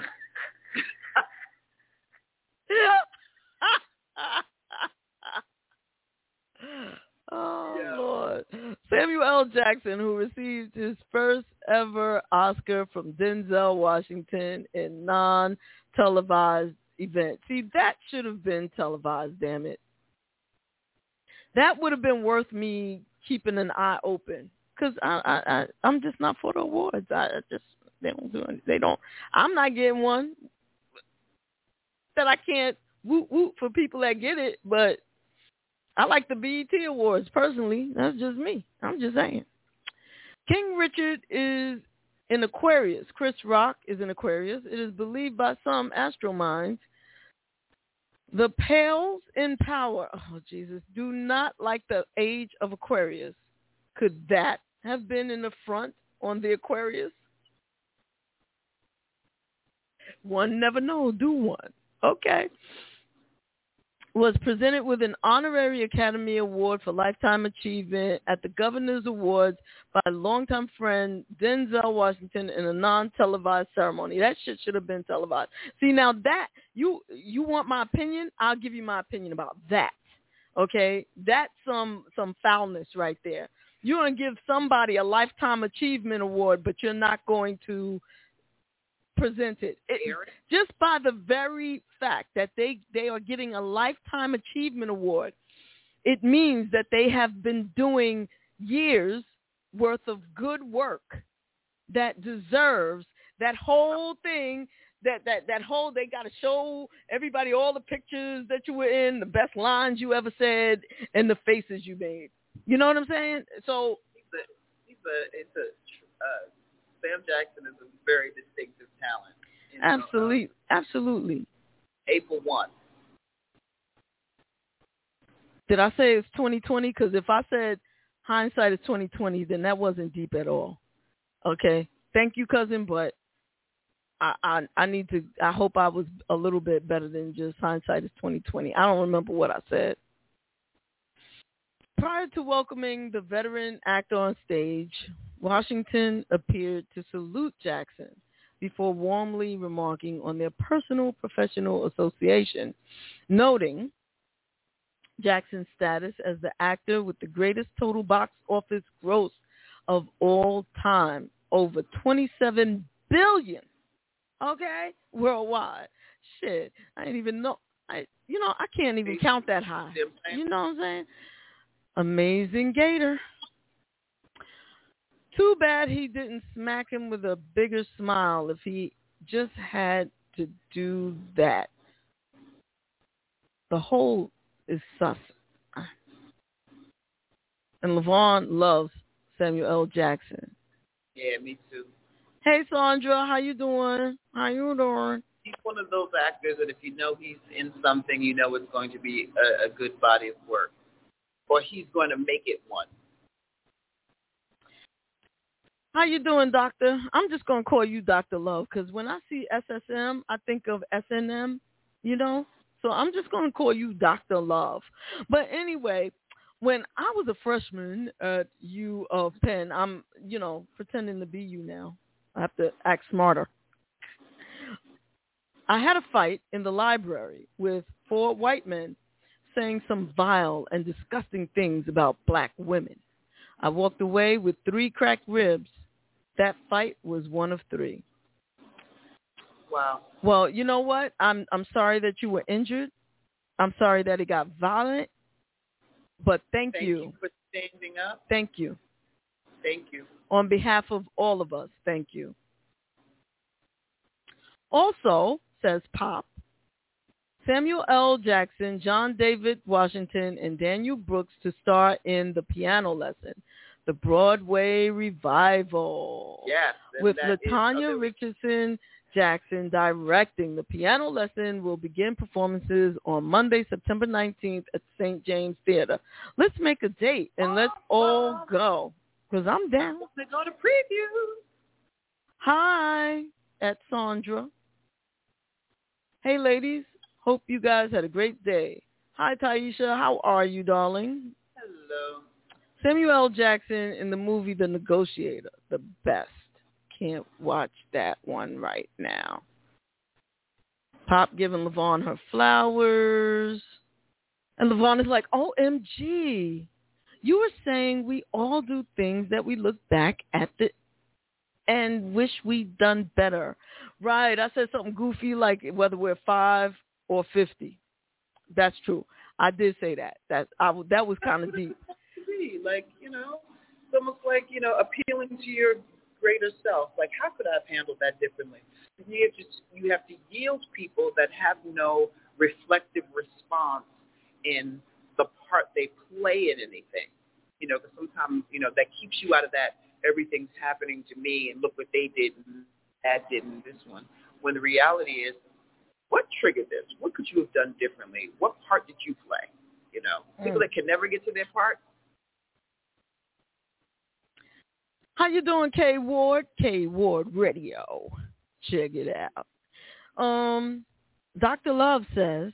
Speaker 2: Oh, yeah. Lord. Samuel L. Jackson, who received his first ever Oscar from Denzel Washington in non-televised event. See, that should have been televised, damn it. That would have been worth me keeping an eye open, because I'm just not for the awards. They don't do it. They don't. I'm not getting one. That I can't woot woot for people that get it, but I like the BET Awards personally. That's just me. I'm just saying. King Richard is in Aquarius. Chris Rock is in Aquarius. It is believed by some astro minds the pales in power, oh Jesus, do not like the age of Aquarius. Could that have been in the front on the Aquarius? One never knows, do one. Okay. Was presented with an honorary Academy Award for Lifetime Achievement at the Governor's Awards by longtime friend Denzel Washington in a non-televised ceremony. That shit should have been televised. See, now that, you want my opinion? I'll give you my opinion about that. Okay? That's some foulness right there. You're going to give somebody a Lifetime Achievement Award, but you're not going to presented just by the very fact that they are getting a Lifetime Achievement Award. It means that they have been doing years worth of good work that deserves that whole thing. That whole, they got to show everybody all the pictures that you were in, the best lines you ever said, and the faces you made. You know what I'm saying? So
Speaker 5: Sam Jackson is a very distinctive talent.
Speaker 2: Absolutely. Absolutely.
Speaker 5: April 1.
Speaker 2: Did I say it's 2020? Because if I said hindsight is 2020, then that wasn't deep at all. Okay. Thank you, cousin, but I need to, I hope I was a little bit better than just hindsight is 2020. I don't remember what I said. Prior to welcoming the veteran actor on stage, Washington appeared to salute Jackson before warmly remarking on their personal-professional association, noting Jackson's status as the actor with the greatest total box office gross of all time, over $27 billion, okay, worldwide. Shit, I didn't even know. I can't even count that high. You know what I'm saying? Amazing Gator. Too bad he didn't smack him with a bigger smile if he just had to do that. The whole is sus. And LaVon loves Samuel L. Jackson.
Speaker 5: Yeah, me too.
Speaker 2: Hey, Sandra, how you doing?
Speaker 5: He's one of those actors that if you know he's in something, you know it's going to be a good body of work. Or he's going to make it one.
Speaker 2: How you doing, Doctor? I'm just going to call you Dr. Love because when I see SSM, I think of SNM, you know? So I'm just going to call you Dr. Love. But anyway, when I was a freshman at U of Penn, I'm, pretending to be you now. I have to act smarter. I had a fight in the library with 4 white men saying some vile and disgusting things about black women. I walked away with 3 cracked ribs. That fight was one of 3.
Speaker 5: Wow.
Speaker 2: Well, you know what? I'm sorry that you were injured. I'm sorry that it got violent. But thank you.
Speaker 5: Thank you for standing up.
Speaker 2: Thank you.
Speaker 5: Thank you.
Speaker 2: On behalf of all of us, thank you. Also, says Pop, Samuel L. Jackson, John David Washington, and Daniel Brooks to star in The Piano Lesson, the Broadway revival.
Speaker 5: Yes.
Speaker 2: With LaTanya Richardson Jackson directing. The Piano Lesson will begin performances on Monday, September 19th at St. James Theater. Let's make a date and let's all go because I'm down.
Speaker 5: We're going to preview.
Speaker 2: Hi, at Sandra. Hey, ladies. Hope you guys had a great day. Hi, Taisha. How are you, darling?
Speaker 5: Hello.
Speaker 2: Samuel L. Jackson in the movie The Negotiator, the best. Can't watch that one right now. Pop giving LaVon her flowers. And LaVon is like, OMG. You were saying we all do things that we look back at and wish we'd done better. Right. I said something goofy like whether we're 5 or 50. That's true. I did say that. That was kind of deep.
Speaker 5: Like, it's almost like, appealing to your greater self. Like, how could I have handled that differently? You have to yield people that have no reflective response in the part they play in anything. Because sometimes, that keeps you out of that everything's happening to me and look what they did and that didn't this one. When the reality is, what triggered this? What could you have done differently? What part did you play? People that can never get to their part.
Speaker 2: How you doing, K Ward? K Ward Radio. Check it out. Dr. Love says,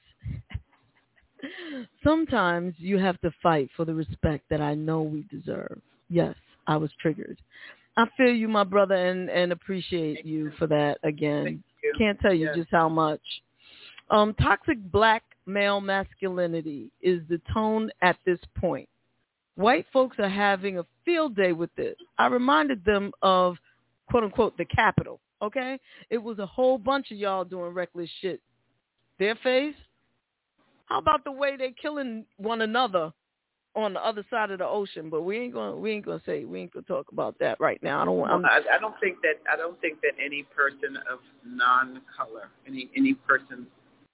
Speaker 2: sometimes you have to fight for the respect that I know we deserve. Yes, I was triggered. I feel you, my brother, and appreciate you for that again. Can't tell you just how much. Toxic black male masculinity is the tone at this point. White folks are having a field day with this. I reminded them of, quote unquote, the Capitol. Okay? It was a whole bunch of y'all doing reckless shit. Their face? How about the way they killing one another on the other side of the ocean? But we ain't gonna talk about that right now. I
Speaker 5: don't think that any person of non-color, any person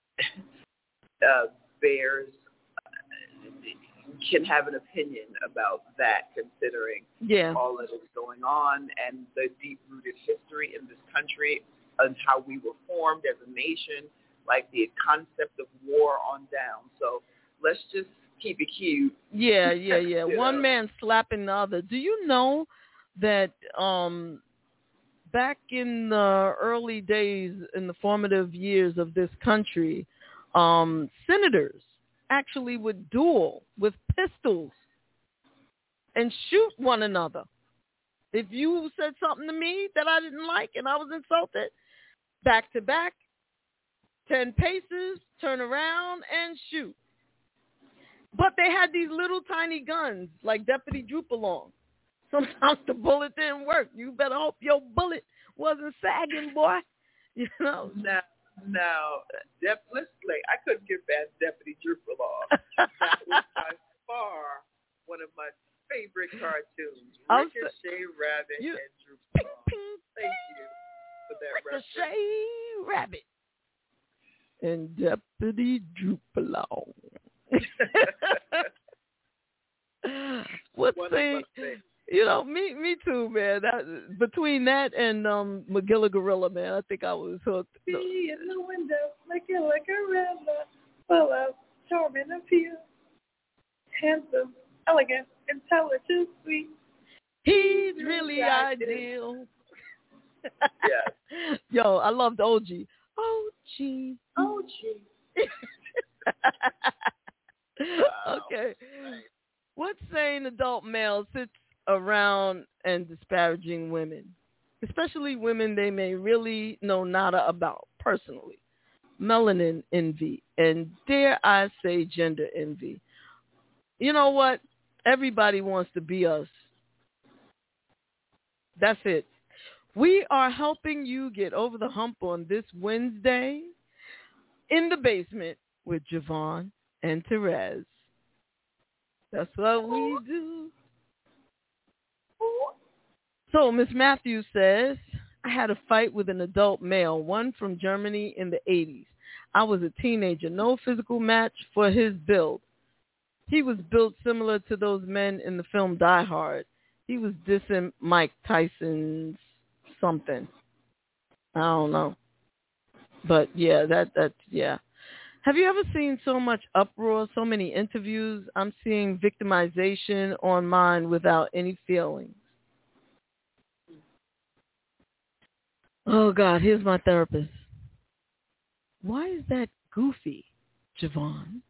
Speaker 5: can have an opinion about that, considering all that is going on and the deep-rooted history in this country and how we were formed as a nation, like the concept of war on down. So let's just keep it cute.
Speaker 2: Yeah. One man slapping the other. Do you know that back in the early days, in the formative years of this country, senators actually would duel with pistols and shoot one another. If you said something to me that I didn't like and I was insulted, back to back, 10 paces, turn around and shoot. But they had these little tiny guns like Deputy Droop-Along. Sometimes the bullet didn't work. You better hope your bullet wasn't sagging, boy.
Speaker 5: Now, I couldn't get past Deputy Droop-Along. That was by far one of my favorite cartoons. Ricochet Rabbit and Droop-Along. Thank you for that
Speaker 2: Ricochet Rabbit and Deputy Droop-Along. What's saying? Me too, man. That between that and Magilla Gorilla, man, I think I was hooked.
Speaker 5: See in the window, Magilla Gorilla, full of charming appeal, handsome, elegant, intelligent, sweet.
Speaker 2: He's really ideal.
Speaker 5: Yeah.
Speaker 2: Yo, I loved OG. Okay. What sane adult male sits around and disparaging women, especially women they may really know nada about personally? Melanin envy, and dare I say gender envy. You know what? Everybody wants to be us. That's it. We are helping you get over the hump on this Wednesday in the basement with Javon and Therese. That's what we do. So Miss Matthews says, I had a fight with an adult male, one from Germany in the 80s. I was a teenager, no physical match for his build. He was built similar to those men in the film Die Hard. He was dissing Mike Tyson's something. I don't know. But yeah, that's. Have you ever seen so much uproar, so many interviews? I'm seeing victimization on mine without any feelings. Oh, God, here's my therapist. Why is that goofy, Javon?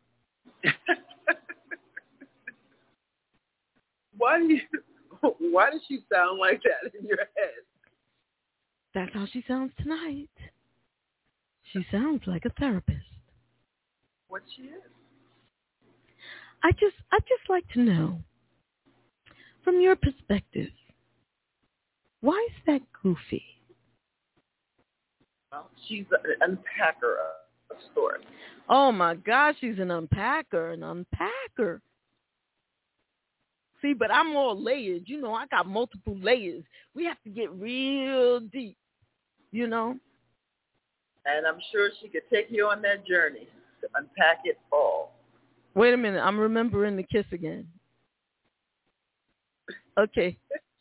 Speaker 5: Why does she sound like that in your head?
Speaker 2: That's how she sounds tonight. She sounds like a therapist.
Speaker 5: What she is?
Speaker 2: I'd just like to know, from your perspective, why is that goofy?
Speaker 5: Well, she's an unpacker of sorts.
Speaker 2: Oh my gosh, she's an unpacker. See, but I'm all layered. You know, I got multiple layers. We have to get real deep, you know.
Speaker 5: And I'm sure she could take you on that journey to unpack it all.
Speaker 2: Wait a minute. I'm remembering the kiss again. Okay.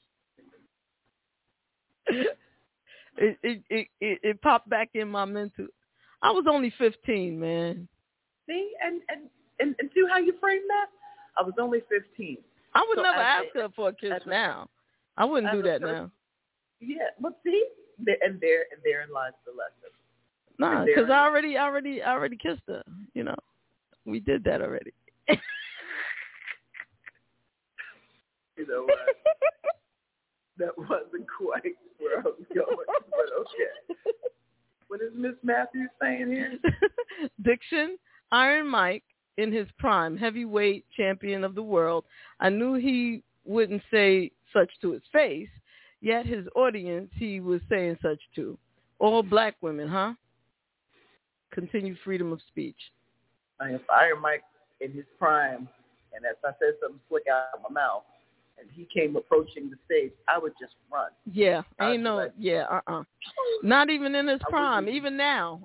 Speaker 2: It popped back in my mental. I was only 15, man.
Speaker 5: See, and see how you frame that? I was only 15.
Speaker 2: I would never ask her for a kiss now. I wouldn't do that now.
Speaker 5: Yeah, but see, and therein lies the lesson.
Speaker 2: Nah, because I already kissed her. You know, we did that already.
Speaker 5: You know what? That wasn't quite where I was going, but okay. What is Miss Matthews saying here?
Speaker 2: Diction, Iron Mike, in his prime, heavyweight champion of the world. I knew he wouldn't say such to his face, yet his audience he was saying such to. All black women, huh? Continued freedom of speech.
Speaker 5: If Iron Mike in his prime, and if I said something slick out of my mouth, and he came approaching the stage, I would just run.
Speaker 2: Yeah, ain't no, like, yeah, Not even in his prime, even now,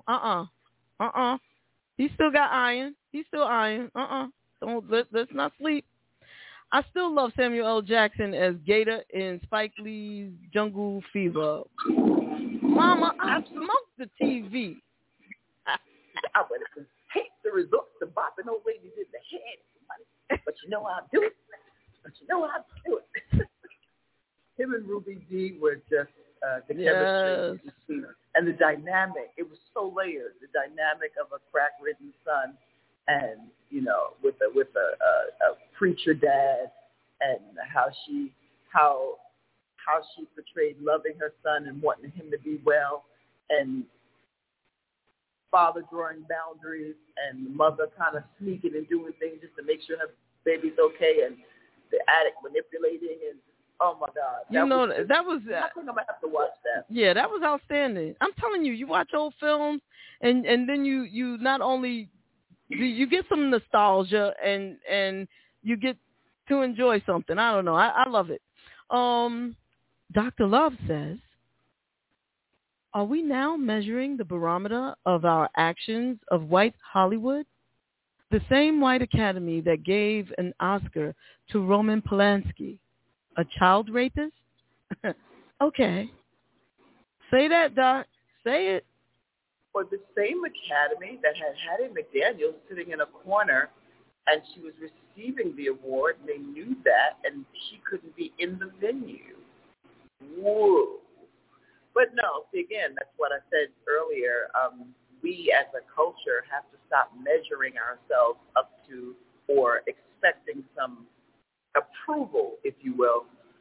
Speaker 2: He still got iron. He's still iron. Let's not sleep. I still love Samuel L. Jackson as Gator in Spike Lee's Jungle Fever. Mama, I smoked the TV.
Speaker 5: I would hate the results of bopping old ladies in the head, but you know I'll do it. Him and Ruby Dee were just the chemistry between them. And the dynamic, it was so layered. The dynamic of a crack-ridden son and, you know, with a preacher dad, and how she portrayed loving her son and wanting him to be well, and father drawing boundaries, and the mother kind of sneaking and doing things just to make sure her baby's okay, and the addict manipulating, and oh my God.
Speaker 2: That was
Speaker 5: I think I'm gonna have to watch that.
Speaker 2: Yeah, that was outstanding. I'm telling you, you watch old films, and then you not only you get some nostalgia, and you get to enjoy something. I don't know. I love it. Dr. Love says, are we now measuring the barometer of our actions of white Hollywood? The same white academy that gave an Oscar to Roman Polanski, a child rapist? Okay. Say that, Doc. Say it.
Speaker 5: Or the same academy that had Hattie McDaniel sitting in a corner, and she was receiving the award, and they knew that, and she couldn't be in the venue. Whoa. But no, see, again, that's what I said earlier. We as a culture have to stop measuring ourselves up to or expecting some approval, if you will,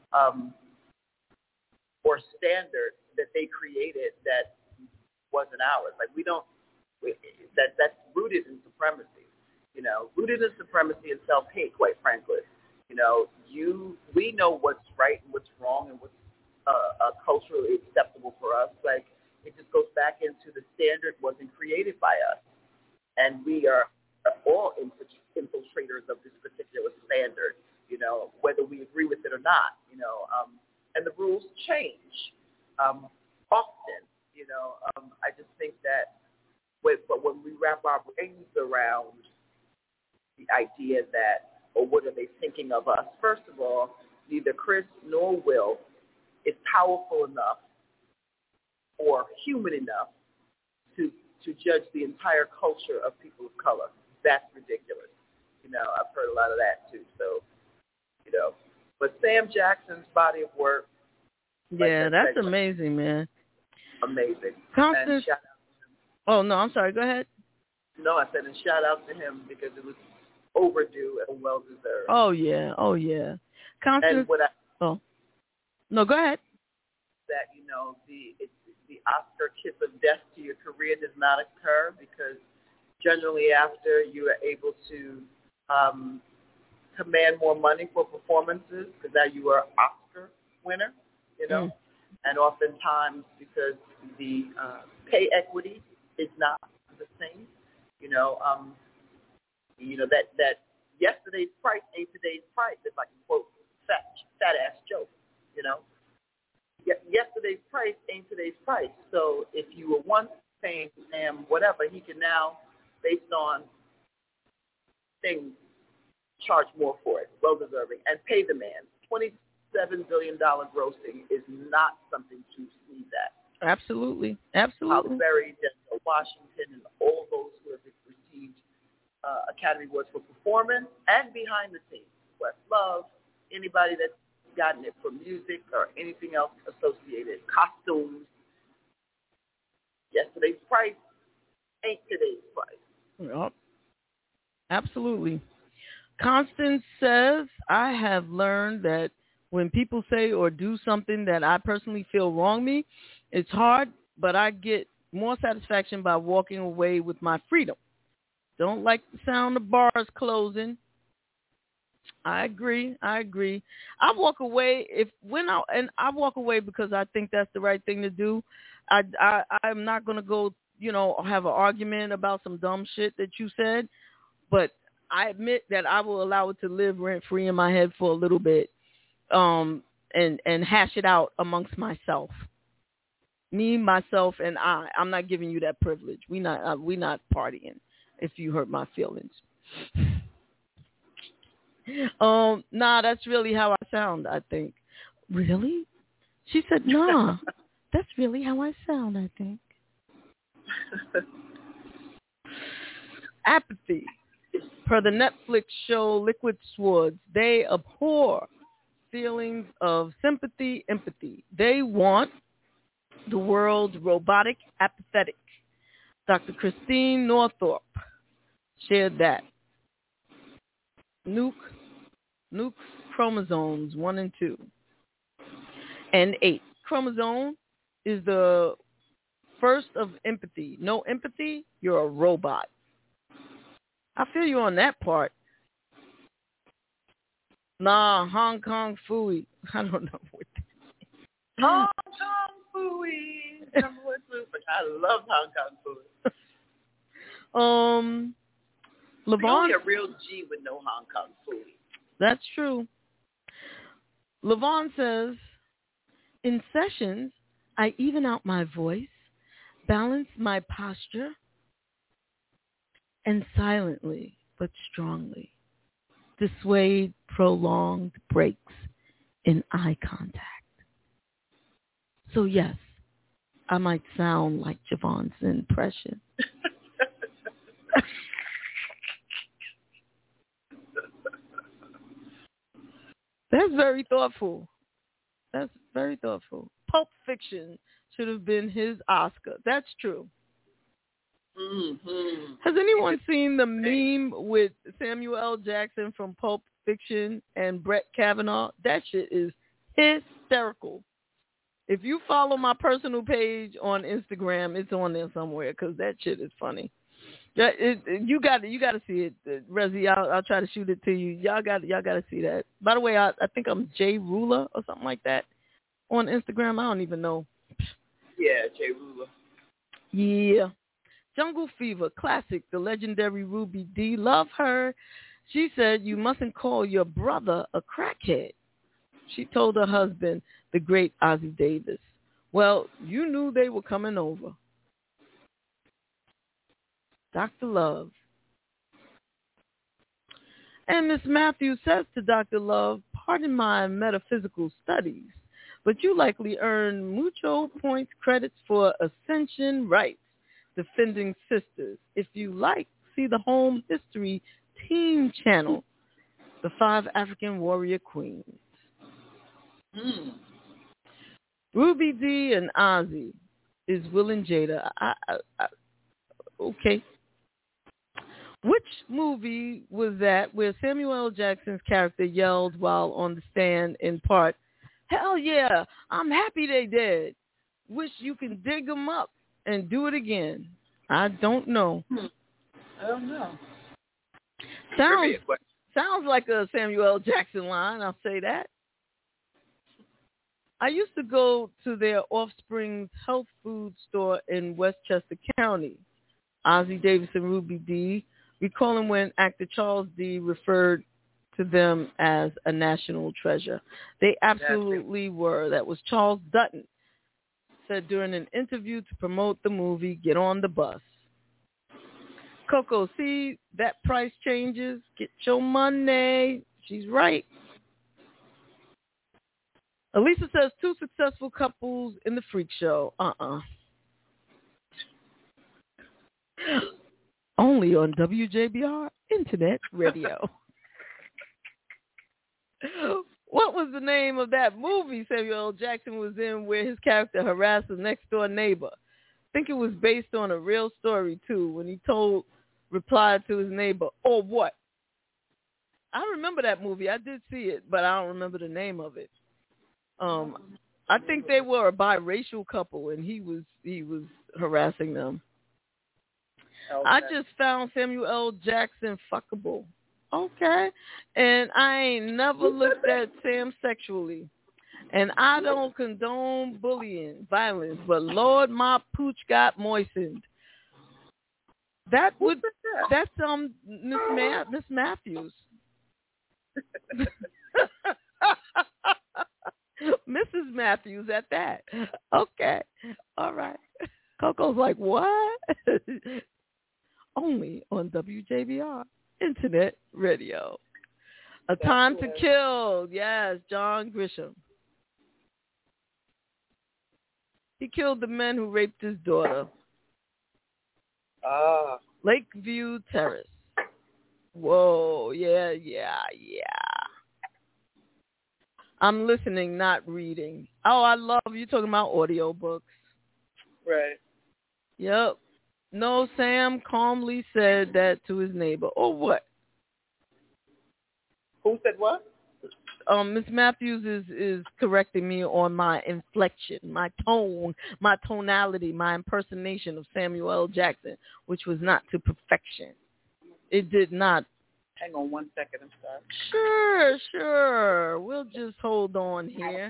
Speaker 5: or standard that they created that wasn't ours. Like that's rooted in supremacy, rooted in supremacy and self-hate, quite frankly. We know what's right and what's wrong and what's culturally acceptable for us. Like, it just goes back into the standard wasn't created by us. And we are all infiltrators of this particular standard, whether we agree with it or not, and the rules change often, I just think that but when we wrap our brains around the idea that, or what are they thinking of us, first of all, neither Chris nor Will is powerful enough or human enough to judge the entire culture of people of color. That's ridiculous. I've heard a lot of that too. So, but Sam Jackson's body of work.
Speaker 2: Yeah, that's amazing, man.
Speaker 5: Amazing.
Speaker 2: Constance. Oh, no, I'm sorry. Go ahead.
Speaker 5: No, I said, and shout out to him because it was overdue and well deserved.
Speaker 2: Oh, yeah. Constance. Oh. No, go ahead.
Speaker 5: That, the Oscar kiss of death to your career does not occur, because generally after you are able to command more money for performances, because now you are an Oscar winner, and oftentimes because the pay equity is not the same, that yesterday's price ain't today's price, if I can quote fat-ass joke, you know. Yesterday's price ain't today's price. So if you were once paying him whatever, he can now, based on things, charge more for it, well-deserving, and pay the man. $27 billion grossing is not something to sneeze at.
Speaker 2: Absolutely. Absolutely.
Speaker 5: Halle Berry, Denzel Washington, and all those who have received Academy Awards for performance and behind the scenes. Questlove, anybody that's gotten it for music or anything else associated, costumes. Yesterday's price ain't today's price.
Speaker 2: Yep. Absolutely. Constance says, I have learned that when people say or do something that I personally feel wrong me, it's hard, but I get more satisfaction by walking away with my freedom. Don't like the sound of bars closing. I agree. I walk away I walk away because I think that's the right thing to do. I'm not going to go, have an argument about some dumb shit that you said, but I admit that I will allow it to live rent free in my head for a little bit, and hash it out amongst myself. Me, myself, and I. I'm not giving you that privilege. We not partying if you hurt my feelings. Nah, that's really how I sound, I think. Really? She said, nah, that's really how I sound, I think. Apathy. Per the Netflix show Liquid Swords, they abhor feelings of sympathy, empathy. They want the world robotic, apathetic. Dr. Christine Northrup shared that. Nuke chromosomes 1 and 2 and 8. Chromosome is the first of empathy. No empathy, you're a robot. I feel you on that part. Nah, Hong Kong Phooey. I don't know what that is.
Speaker 5: Hong Kong Phooey. I love Hong Kong Phooey.
Speaker 2: Levon.
Speaker 5: You're only a real G with no Hong Kong Phooey.
Speaker 2: That's true. Levon says, in sessions, I even out my voice, balance my posture, and silently but strongly dissuade prolonged breaks in eye contact. So yes, I might sound like Javon's impression. That's very thoughtful. That's very thoughtful. Pulp Fiction should have been his Oscar. That's true.
Speaker 5: Mm-hmm.
Speaker 2: Has anyone seen the meme with Samuel L. Jackson from Pulp Fiction and Brett Kavanaugh? That shit is hysterical. If you follow my personal page on Instagram, it's on there somewhere because that shit is funny. You got to see it, Rezi. I'll try to shoot it to you. Y'all got to see that. By the way, I think I'm Jay Ruler or something like that on Instagram. I don't even know.
Speaker 5: Yeah, Jay Ruler.
Speaker 2: Yeah. Jungle Fever, classic. The legendary Ruby D. Love her. She said, you mustn't call your brother a crackhead. She told her husband, the great Ossie Davis. Well, you knew they were coming over. Dr. Love. And Miss Matthews says to Dr. Love, pardon my metaphysical studies, but you likely earn mucho points credits for ascension rights, defending sisters. If you like, see the Home History Team channel, the 5 African Warrior Queens. Ruby D and Ozzy is Will and Jada. Okay. Which movie was that where Samuel L. Jackson's character yelled while on the stand in part, hell yeah, I'm happy they did. Wish you can dig them up and do it again. I don't know.
Speaker 5: I don't know.
Speaker 2: Sounds like a Samuel L. Jackson line, I'll say that. I used to go to their Offspring's health food store in Westchester County. Ossie Davis and Ruby D. Recalling when actor Charles D. referred to them as a national treasure. They absolutely were. That was Charles Dutton said during an interview to promote the movie Get on the Bus. Coco, see that price changes? Get your money. She's right. Elisa says 2 successful couples in the freak show. Only on WJBR Internet Radio. What was the name of that movie Samuel L. Jackson was in where his character harassed a next-door neighbor? I think it was based on a real story, too, when he replied to his neighbor, "Oh, what?" I remember that movie. I did see it, but I don't remember the name of it. I think they were a biracial couple, and he was harassing them. Okay. I just found Samuel L. Jackson fuckable. Okay. And I ain't never looked at Sam sexually. And I don't condone bullying, violence, but Lord, my pooch got moistened. That's Miss Matthews. Mrs. Matthews at that. Okay. All right. Coco's like, what? Only on WJBR Internet Radio. A Time to Kill. Yes, John Grisham. He killed the men who raped his daughter. Lakeview Terrace. Whoa, yeah. I'm listening, not reading. Oh, I love you talking about audiobooks.
Speaker 5: Right.
Speaker 2: Yep. No, Sam calmly said that to his neighbor. Oh, what?
Speaker 5: Who said what?
Speaker 2: Miss Matthews is correcting me on my inflection, my tone, my tonality, my impersonation of Samuel L. Jackson, which was not to perfection. It did not.
Speaker 5: Hang on 1 second, I'm sorry.
Speaker 2: Sure. We'll just hold on here.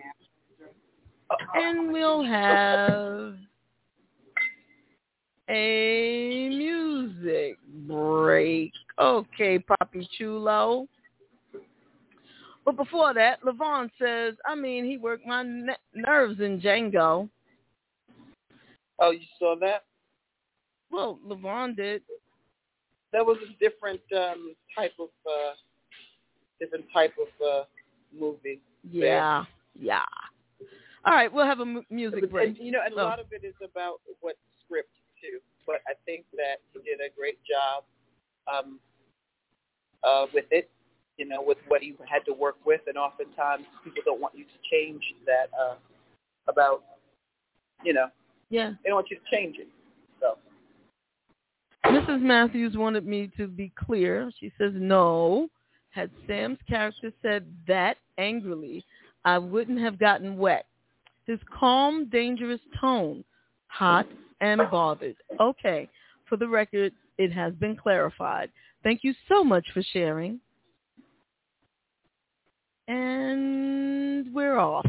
Speaker 2: And we'll have a music break. Okay, Papi Chulo. But before that, Levon says, he worked my nerves in Django.
Speaker 5: Oh, you saw that?
Speaker 2: Well, Levon did.
Speaker 5: That was a different type of movie.
Speaker 2: Yeah. All right, we'll have a music break.
Speaker 5: And, a lot of it is about what script too. But I think that he did a great job with it. With what he had to work with, and oftentimes people don't want you to change that about. Yeah. They don't want you to change it. So.
Speaker 2: Mrs. Matthews wanted me to be clear. She says, no, had Sam's character said that angrily, I wouldn't have gotten wet. His calm, dangerous tone, hot and bothered. Okay, for the record, it has been clarified. Thank you so much for sharing. And we're off.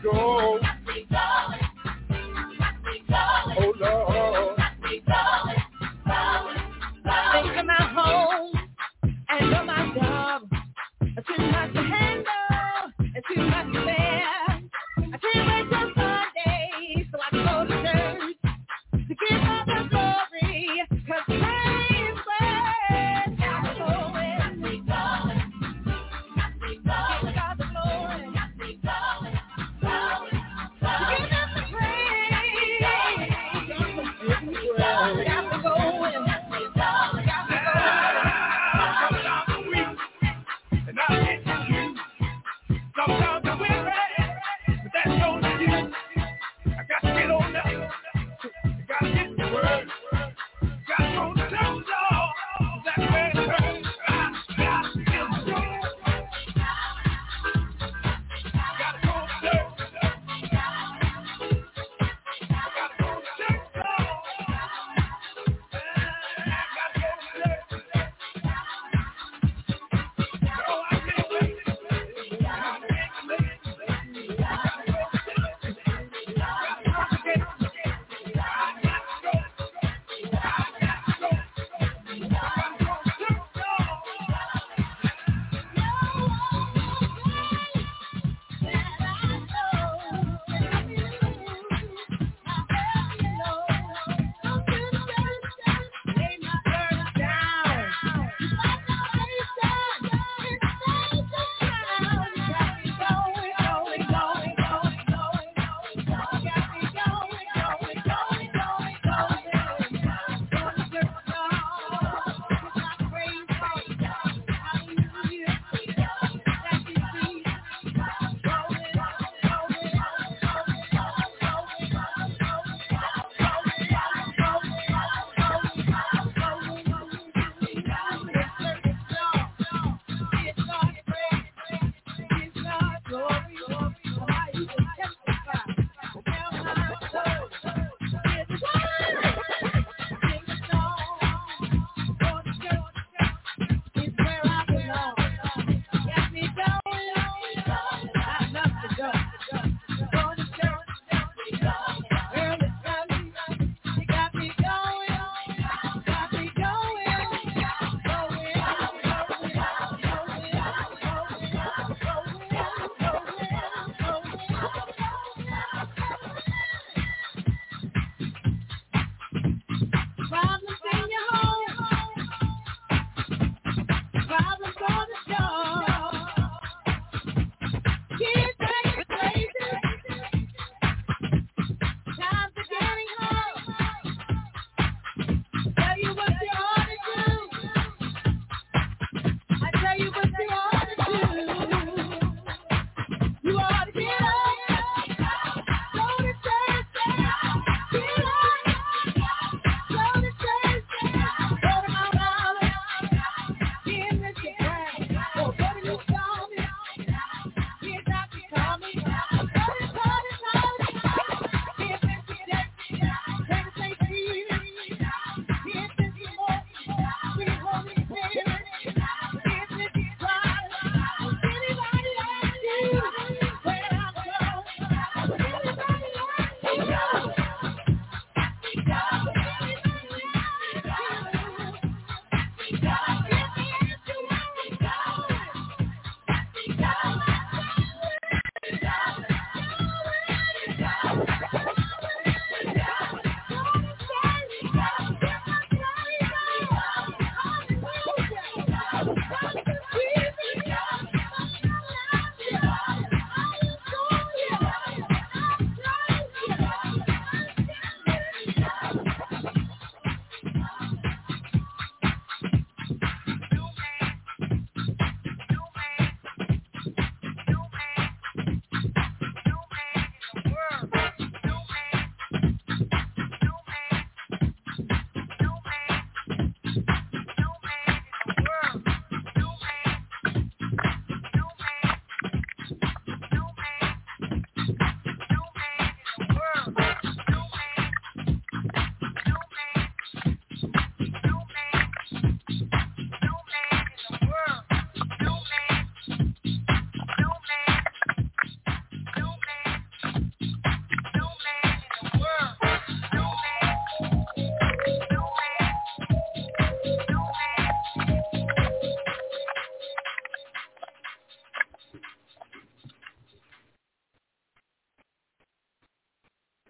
Speaker 6: go. Oh, Lord.
Speaker 7: Think of my home and of my job. Too much to handle and too much to bear. I can't wait till Sunday so I can go to church to give all the glory. 'Cause praise where God is going. Give God the glory.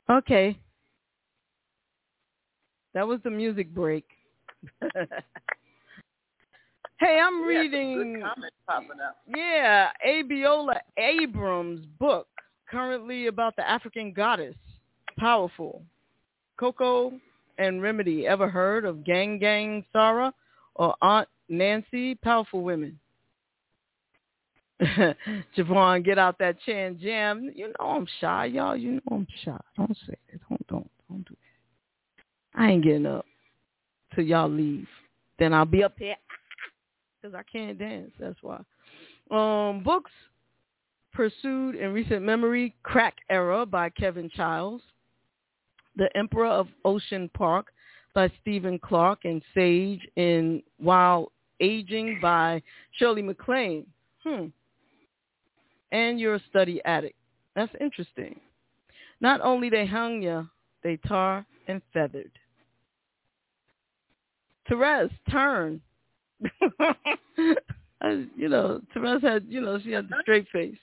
Speaker 2: Okay. That was the music break. Hey, I'm reading.
Speaker 5: Good comments popping up.
Speaker 2: Yeah, Abiola Abrams' book, currently about the African goddess. Powerful. Coco and Remedy. Ever heard of Gang Gang Sarah or Aunt Nancy? Powerful women. Javon, get out that Chan Jam. You know I'm shy, y'all. You know I'm shy. Don't say it. Don't do it. I ain't getting up till y'all leave. Then I'll be up here because I can't dance. That's why. Books pursued in recent memory: Crack Era by Kevin Childs, The Emperor of Ocean Park by Stephen Clark, and Sage in While Aging by Shirley MacLaine. And You're a Study Addict. That's interesting. Not only they hung you, they tar and feathered. Therese, turn. Therese had, she had the straight face.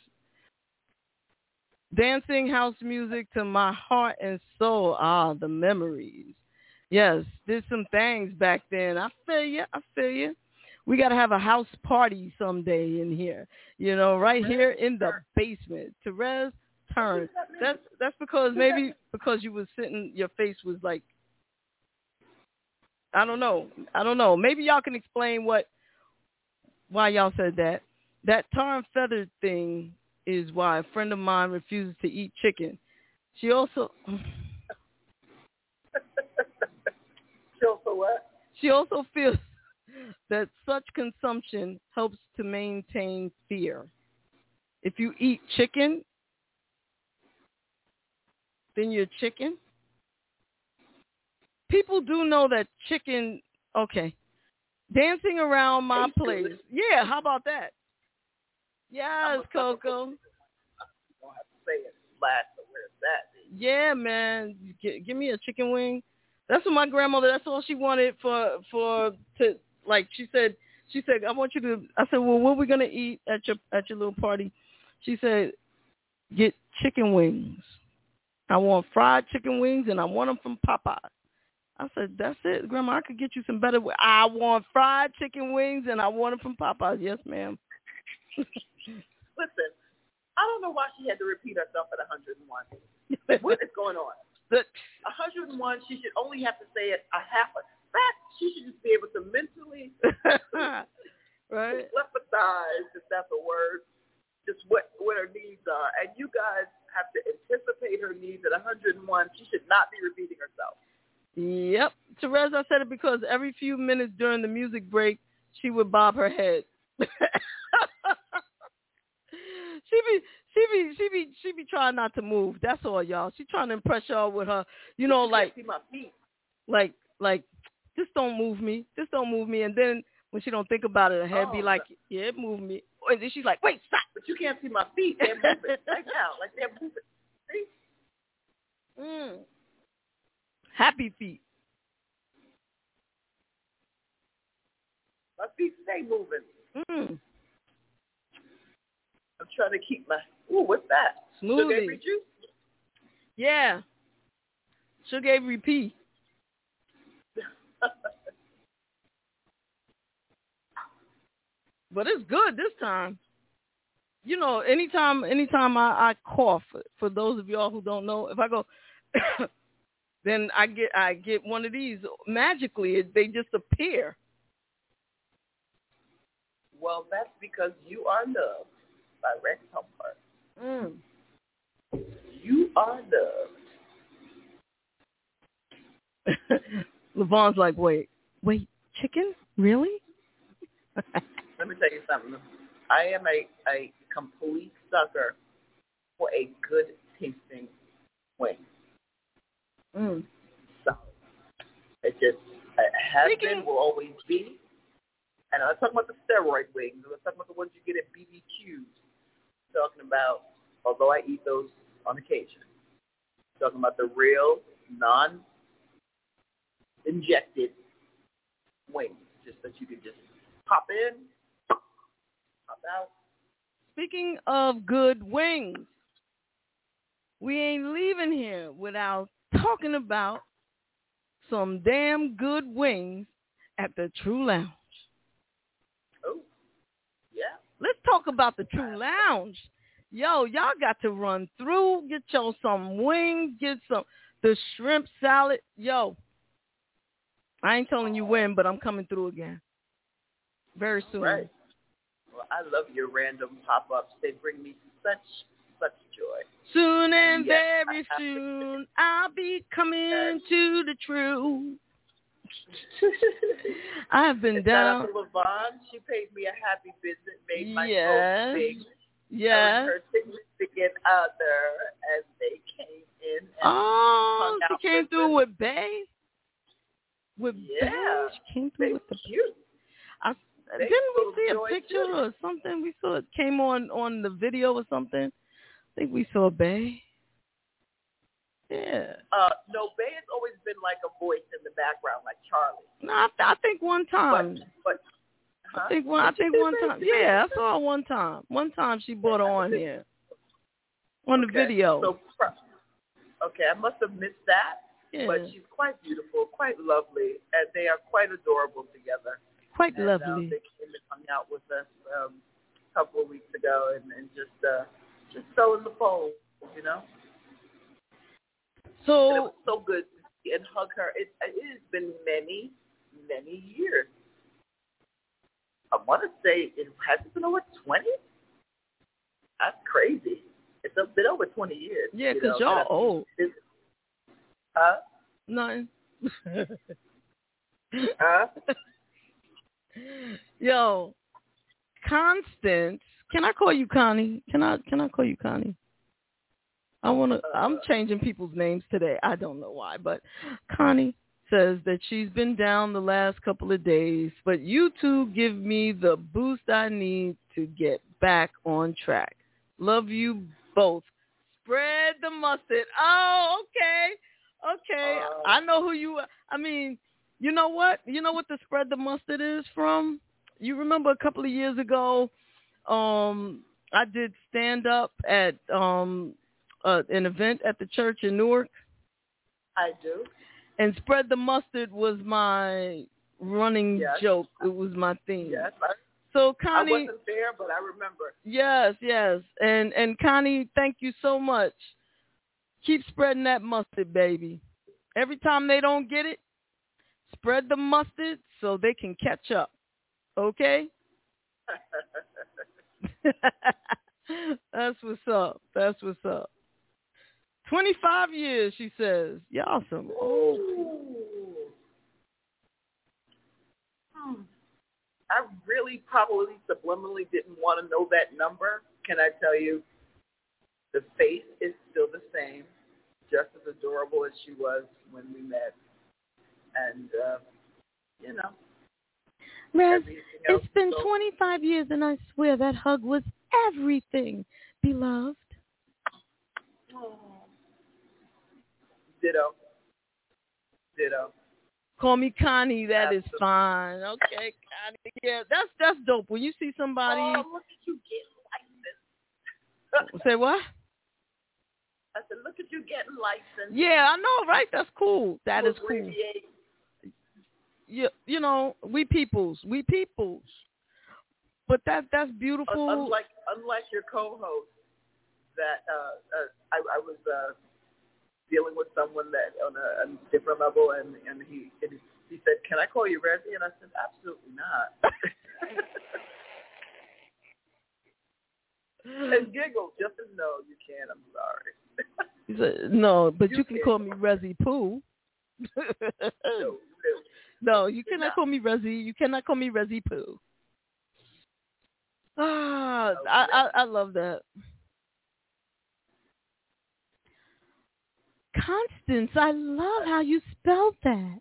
Speaker 2: Dancing house music to my heart and soul. Ah, the memories. Yes, did some things back then. I feel you. We got to have a house party someday in here, right here in the basement. Therese, turn. That's because you was sitting, your face was like, I don't know. Maybe y'all can explain why y'all said that. That tar and feather thing is why a friend of mine refuses to eat chicken. She also
Speaker 5: what?
Speaker 2: She also feels that such consumption helps to maintain fear. If you eat chicken, then you're chicken. People do know that chicken, okay. Dancing around my place. Yeah, how about that? Yes, Coco.
Speaker 5: Don't have to say it last, but where's that?
Speaker 2: Yeah, man. Give me a chicken wing. That's what my grandmother, that's all she wanted she said, I want you to, I said, well, what are we going to eat at your little party? She said, get chicken wings. I want fried chicken wings, and I want them from Popeye. I said, that's it, Grandma. I could get you some better. I want fried chicken wings, and I want them from Popeye. Yes, ma'am.
Speaker 5: Listen, I don't know why she had to repeat herself at 101. What is going on? 101, she should only have to say it a half a that. She should just be able to mentally
Speaker 2: right?
Speaker 5: empathize, if that's a word, just what her needs are. And you guys have to anticipate her needs at 101. She should not be repeating herself.
Speaker 2: Yep. Therese, I said it because every few minutes during the music break, she would bob her head. She be trying not to move. That's all, y'all. She trying to impress y'all with her, like,
Speaker 5: see my feet.
Speaker 2: Like, just don't move me. Just don't move me. And then when she don't think about it, her head be like, yeah, it moved me. And then she's like, wait, stop.
Speaker 5: But you can't see my feet. They're moving right now. Like they're moving. See?
Speaker 2: Happy feet.
Speaker 5: My feet stay moving. I'm trying to keep my... Ooh, what's that?
Speaker 2: Smoothie.
Speaker 5: Sugar Avery juice?
Speaker 2: Yeah. Sugar Avery P. But it's good this time. Anytime I cough, for those of y'all who don't know, if I go, then I get one of these. Magically, they just appear.
Speaker 5: Well, that's because you are loved by Rex Humphrey. You are loved.
Speaker 2: Levon's like, wait, chicken? Really?
Speaker 5: Let me tell you something. I am a complete sucker for a good tasting wing. So it just has been, will always be. And I'm talking about the steroid wings. I'm talking about the ones you get at BBQs. I'm talking about, although I eat those on occasion, I'm talking about the real, non-injected wings, just that you could just pop in, pop out.
Speaker 2: Speaking of good wings, we ain't leaving here without talking about some damn good wings at the True Lounge.
Speaker 5: Oh, yeah.
Speaker 2: Let's talk about the True Lounge. Yo, y'all got to run through, get y'all some wings, get the shrimp salad. Yo, I ain't telling you when, but I'm coming through again very soon.
Speaker 5: Right. Well, I love your random pop-ups. They bring me such joy.
Speaker 2: Soon and very soon, I'll be coming to the True. I have been down.
Speaker 5: Shout out to Levon. She paid me a happy visit, made my
Speaker 2: yes.
Speaker 5: folks big.
Speaker 2: Yes.
Speaker 5: Her significant other as they came in. And
Speaker 2: oh,
Speaker 5: hung out
Speaker 2: she came through with Bay? With
Speaker 5: yeah.
Speaker 2: Bay? She came through with the
Speaker 5: cute.
Speaker 2: Didn't we see a picture or something? We saw it came on the video or something. I think we saw Bay. Yeah.
Speaker 5: No, Bay has always been like a voice in the background, like Charlie.
Speaker 2: No, I think one time.
Speaker 5: But
Speaker 2: I think one time. Yeah, I saw her one time. One time she brought her on here. On the video.
Speaker 5: So, okay, I must have missed that.
Speaker 2: Yeah.
Speaker 5: But she's quite beautiful, quite lovely, and they are quite adorable together.
Speaker 2: Quite
Speaker 5: and,
Speaker 2: lovely.
Speaker 5: They came and hung out with us a couple of weeks ago, and just so in the fold, you know.
Speaker 2: So
Speaker 5: and it was so good to see and hug her. It has been many years. I want to say it hasn't been over 20. That's crazy. It's been over 20 years.
Speaker 2: Yeah, because y'all old.
Speaker 5: Huh?
Speaker 2: Nothing.
Speaker 5: Huh?
Speaker 2: Yo, Constance, can I call you Connie? Can I call you Connie? I'm changing people's names today. I don't know why, but Connie says that she's been down the last couple of days, but you two give me the boost I need to get back on track. Love you both. Spread the mustard. Oh, okay. I know who you are. I mean, you know what? You know what the Spread the Mustard is from? You remember a couple of years ago, I did stand up at an event at the church in Newark.
Speaker 5: I do.
Speaker 2: And Spread the Mustard was my running joke. It was my theme.
Speaker 5: Yes.
Speaker 2: So Connie,
Speaker 5: I wasn't there, but I remember.
Speaker 2: Yes. And Connie, thank you so much. Keep spreading that mustard, baby. Every time they don't get it, spread the mustard so they can catch up. Okay? That's what's up. 25 years, she says. Y'all some old people.
Speaker 5: I really probably subliminally didn't want to know that number. Can I tell you? The face is still the same, just as adorable as she was when we met. And, you know.
Speaker 2: Rez, it's been 25 years, and I swear that hug was everything, beloved.
Speaker 5: Oh. Ditto.
Speaker 2: Call me Connie. That
Speaker 5: Absolutely.
Speaker 2: Is fine. Okay, Connie. Yeah, that's dope. When you see somebody.
Speaker 5: Oh, look at you getting licensed.
Speaker 2: Say what?
Speaker 5: I said, look at you getting licensed.
Speaker 2: Yeah, I know, right? That's cool. That is cool. Yeah, you know, we peoples. But that's beautiful.
Speaker 5: Unlike your co-host, that I was dealing with someone that on a different level, and he said, "Can I call you Reggie?" And I said, "Absolutely not." And giggled just as no, you can't. I'm sorry.
Speaker 2: He said, no, but you can call me Rezzy Pooh. No, you cannot call me Rezzy. You cannot call me Rezzy Pooh. I love that. Constance, I love how you spelled that.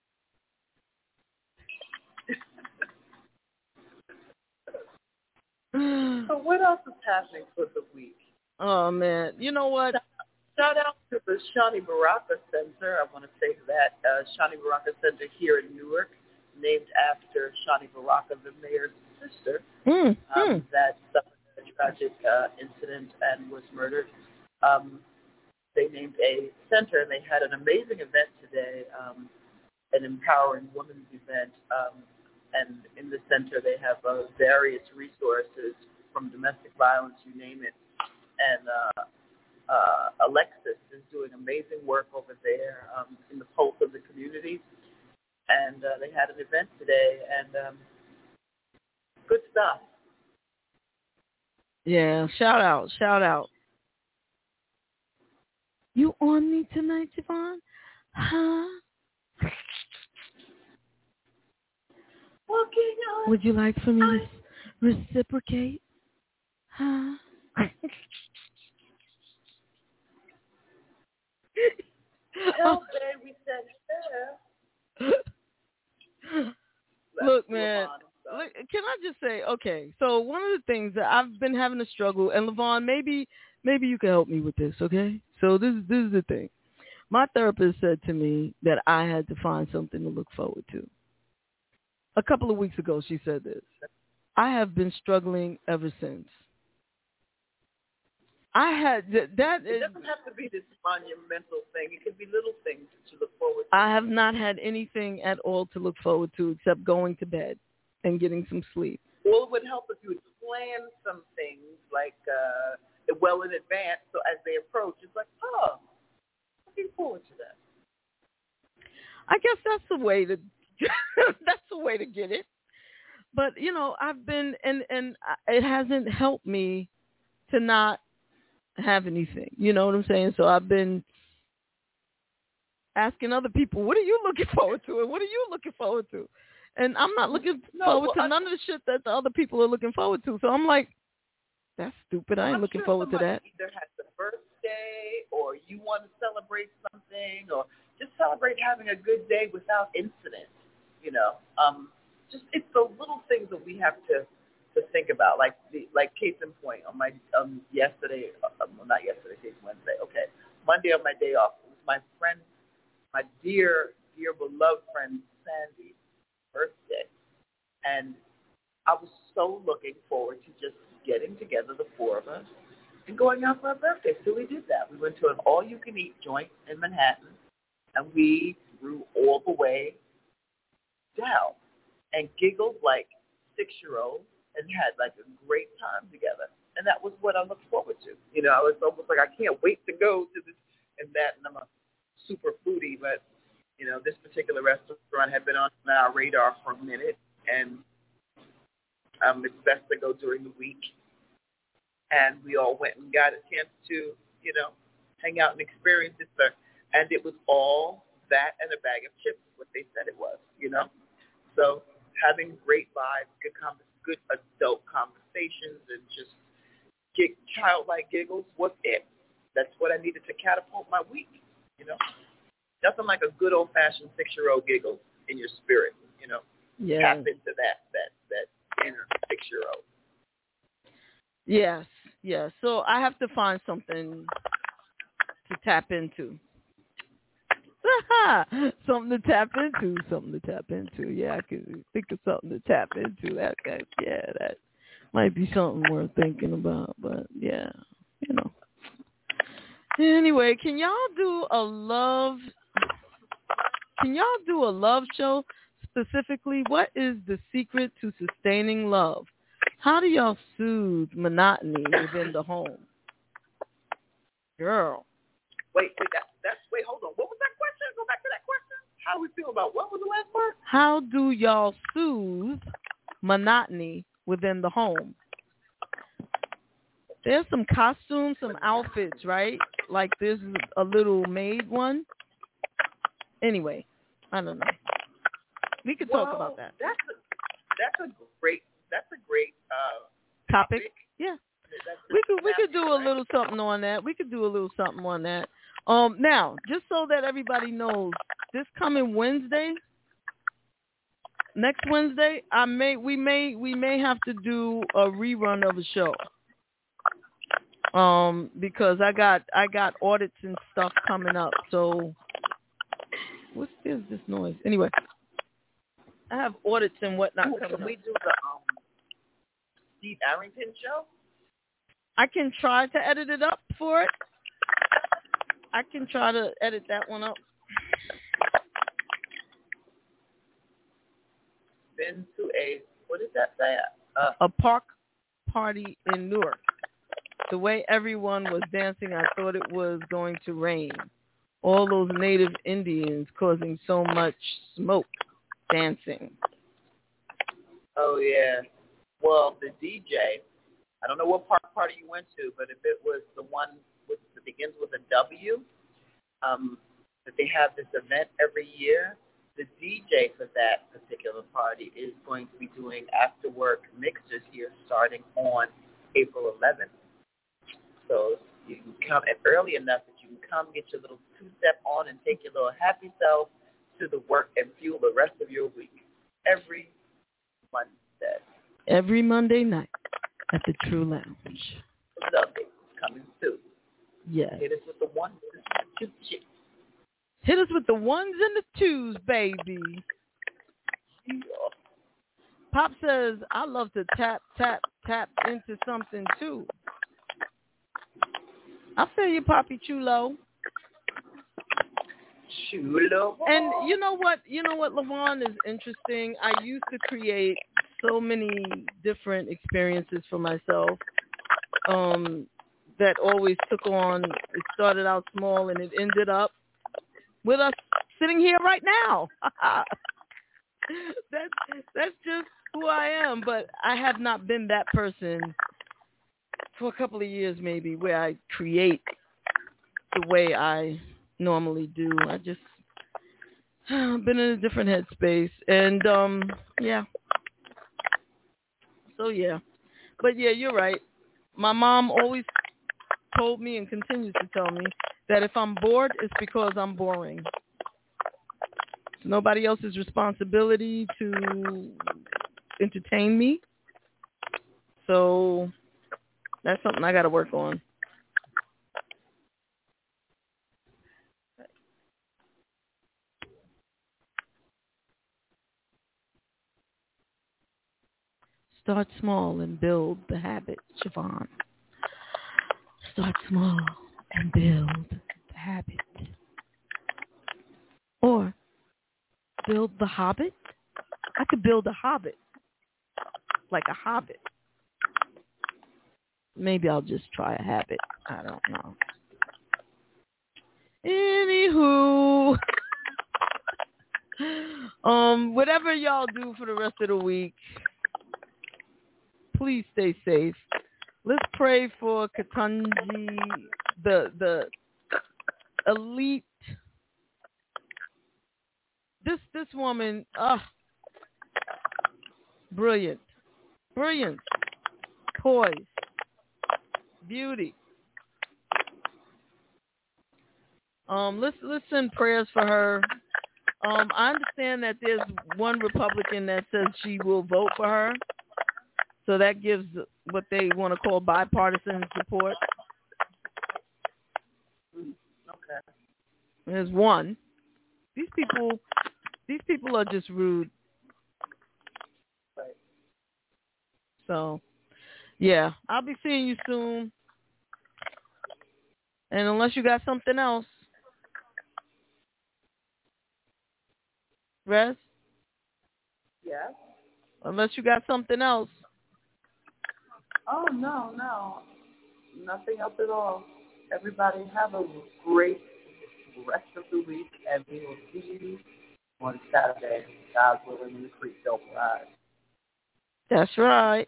Speaker 5: So what else is happening for the week?
Speaker 2: Oh, man. You know what?
Speaker 5: Shout out to the Shani Baraka Center. I want to say that Shani Baraka Center here in Newark, named after Shani Baraka, the mayor's sister, that suffered a tragic incident and was murdered. they named a center, and they had an amazing event today, an empowering women's event. And in the center, they have various resources from domestic violence, you name it. And Alexis is doing amazing work over there in the pulse of the community. And they had an event today, and good stuff.
Speaker 2: Yeah, shout out. You on me tonight, Javon? Huh? Would you like for me to reciprocate? Huh?
Speaker 5: Okay, we said
Speaker 2: Look, man. Look, can I just say, okay, so one of the things that I've been having a struggle, and LaVon, maybe you can help me with this, okay? So this is the thing. My therapist said to me that I had to find something to look forward to. A couple of weeks ago, she said this. I have been struggling ever since.
Speaker 5: It doesn't have to be this monumental thing. It could be little things to look forward to.
Speaker 2: I have not had anything at all to look forward to except going to bed and getting some sleep.
Speaker 5: Well, it would help if you would plan some things like well in advance, so as they approach, it's like, oh, looking forward to that.
Speaker 2: I guess that's the way to get it. But I've been and it hasn't helped me to not have anything. You know what I'm saying? So I've been asking other people, what are you looking forward to? And what are you looking forward to? And I'm not looking forward to none of the shit that the other people are looking forward to. So I'm like, that's stupid. I ain't looking forward to that.
Speaker 5: Either has a birthday, or you want to celebrate something, or just celebrate having a good day without incident. Just it's the little things that we have to think about. Like case in point, on my yesterday, not yesterday, today's Wednesday. Okay, Monday on my day off, it was my friend, my dear beloved friend Sandy's birthday, and I was so looking forward to just getting together, the four of us, and going out for our birthday. So we did that. We went to an all-you-can-eat joint in Manhattan, and we grew all the way down and giggled like 6-year-olds and had like a great time together. And that was what I looked forward to. I was almost like, I can't wait to go to this and that. And I'm a super foodie, but, this particular restaurant had been on our radar for a minute. And it's best to go during the week. And we all went and got a chance to, hang out and experience it. And it was all that and a bag of chips, what they said it was, So having great vibes, good adult conversations, and just childlike giggles was it. That's what I needed to catapult my week, Nothing like a good old-fashioned 6-year-old giggle in your spirit,
Speaker 2: Yeah.
Speaker 5: Tap into that inner 6-year-old.
Speaker 2: Yes. So I have to find something to tap into. Something to tap into. Yeah, I could think of something to tap into. That might be something worth thinking about. But yeah, Anyway, can y'all do a love show? Specifically, what is the secret to sustaining love? How do y'all soothe monotony within the home? Girl.
Speaker 5: Wait, hold on. What was that question? Go back to that question. How do we feel about what was the last part?
Speaker 2: How do y'all soothe monotony within the home? There's some costumes, some outfits, right? Like this is a little maid one. Anyway, I don't know. We could talk about that.
Speaker 5: That's a great
Speaker 2: topic. Yeah. We could do a little something on that. Now, just so that everybody knows, this coming Wednesday, next Wednesday, we may have to do a rerun of a show. Because I got audits and stuff coming up. So what is this noise? Anyway, I have audits and whatnot coming up.
Speaker 5: Can we do the Steve Arrington show?
Speaker 2: I can try to edit it up for it. I can try to edit that one up.
Speaker 5: Been to a, what does that say?
Speaker 2: A park party in Newark. The way everyone was dancing, I thought it was going to rain. All those native Indians causing so much smoke dancing.
Speaker 5: Oh, yeah. Well, the DJ, I don't know what park party you went to, but if it was the one that begins with a W, that they have this event every year, the DJ for that particular party is going to be doing after-work mixes here starting on April 11th. So you can come early enough that you can come get your little two-step on and take your little happy self to the work and fuel the rest of your week every Monday.
Speaker 2: Every Monday night at the True Lounge.
Speaker 5: Lovely. Coming soon.
Speaker 2: Yeah.
Speaker 5: Hit us with the ones and the twos.
Speaker 2: Hit us with the ones and the twos, baby.
Speaker 5: Yeah.
Speaker 2: Pop says, I love to tap into something too. I feel you, Poppy Chulo.
Speaker 5: Chulo.
Speaker 2: And you know what, LaVon, is interesting. I used to create so many different experiences for myself that always took on, it started out small and it ended up with us sitting here right now. That's just who I am, but I have not been that person for a couple of years maybe where I create the way I normally do. I just been in a different headspace, and yeah. So yeah, but yeah, you're right. My mom always told me and continues to tell me that if I'm bored, it's because I'm boring. It's nobody else's responsibility to entertain me. So that's something I got to work on. Start small and build the habit, Siobhan. Start small and build the habit. Or build the hobbit. I could build a hobbit. Like a hobbit. Maybe I'll just try a habit. I don't know. Anywho. Whatever y'all do for the rest of the week, please stay safe. Let's pray for Ketanji, the elite. This woman, brilliant, poise, beauty. Let's send prayers for her. I understand that there's one Republican that says she will vote for her. So that gives what they want to call bipartisan support.
Speaker 5: Okay.
Speaker 2: There's one. These people are just rude.
Speaker 5: Right.
Speaker 2: So, yeah, I'll be seeing you soon. And unless you got something else, Rez?
Speaker 5: Yeah.
Speaker 2: Unless you got something else.
Speaker 5: Oh, no. Nothing else at all. Everybody have a great rest of the week, and we will see you on Saturday. God's willing, in the creek don't rise.
Speaker 2: That's right.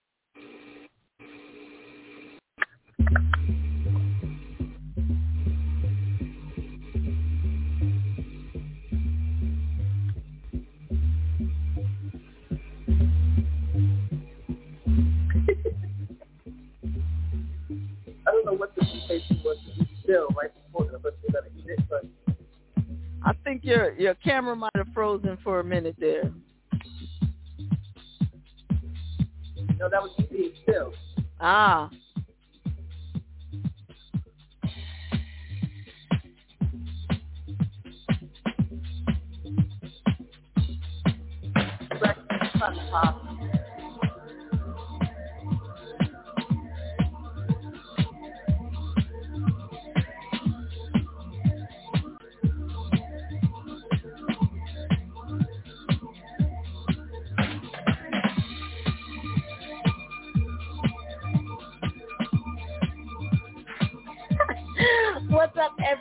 Speaker 5: I don't know what the temptation was to eat still right before the but we're gonna eat it, but
Speaker 2: I think your camera might have frozen for a minute there.
Speaker 5: no, that was eating still.
Speaker 2: Ah.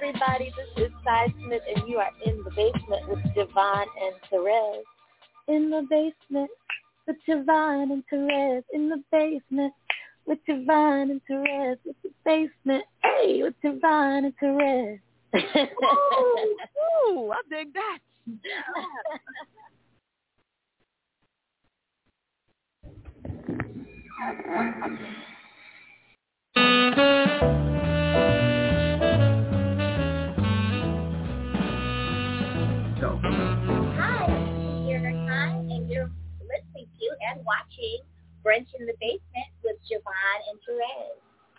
Speaker 8: everybody. This is Cy Smith, and you are in the basement with Javon and Therese. In the basement with Javon and Therese. In the basement with Javon and Therese. With the basement, hey, with Javon and Therese.
Speaker 2: Ooh, I dig that.
Speaker 9: Hi, this is Kira Khan, and you're listening to and watching Brunch in the Basement with Javon and Therese.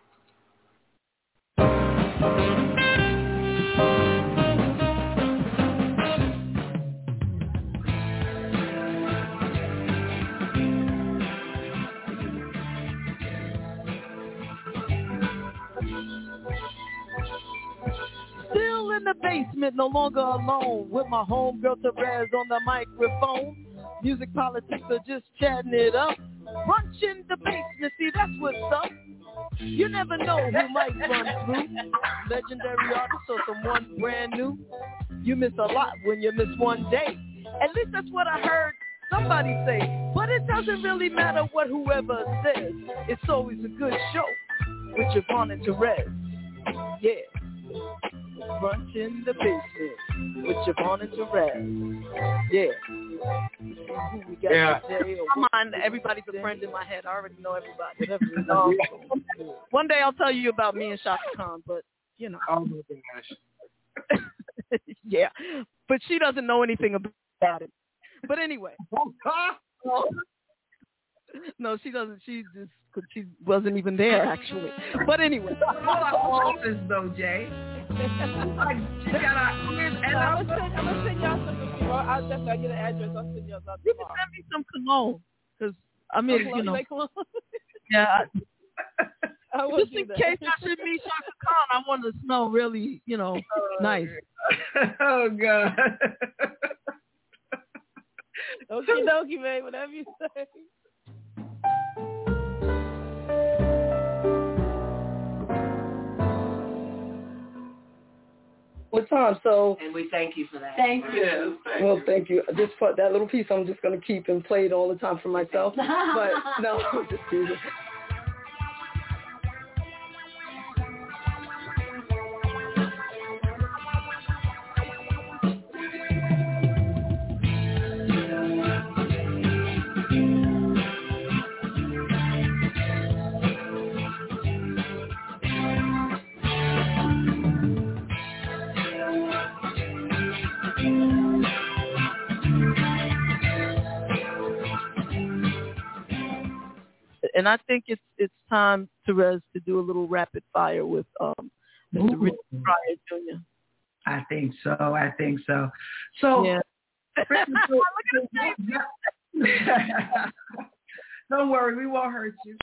Speaker 2: Still in the basement, no longer alone, with my homegirl Therese on the microphone. Music politics are just chatting it up. Brunch in the basement, see that's what's up. You never know who might run through. Legendary artists or someone brand new. You miss a lot when you miss one day. At least that's what I heard somebody say. But it doesn't really matter what whoever says. It's always a good show with Javon and Therese. Yeah. Brunch in the basement with Javon and Therese. Yeah. We got today. Come on, everybody's a friend in my head. I already know everybody. One day I'll tell you about me and Shaka Khan, but you know.
Speaker 10: Oh my gosh.
Speaker 2: Yeah, but she doesn't know anything about it. But anyway. No, she doesn't. She wasn't even there actually. But anyway.
Speaker 4: Office though, Jay. Like, she got
Speaker 2: I'm gonna send y'all some. I'll definitely get an address. I'll send y'all something. You can send me some cologne, because I mean, you know. Yeah. Just in case I should meet Shaka Khan, I want to smell really, you know, nice.
Speaker 4: Oh God.
Speaker 2: Okie dokie, man. Whatever you say.
Speaker 11: What time? So,
Speaker 5: and we thank you for that.
Speaker 11: Thank you. Well, thank you. This part, that little piece, I'm just going to keep and play it all the time for myself. But no, just do this.
Speaker 2: And I think it's time, Therese, to do a little rapid fire with Mr. Richard Pryor Jr.
Speaker 4: I think so. So,
Speaker 2: yeah.
Speaker 4: Don't worry, we won't hurt you.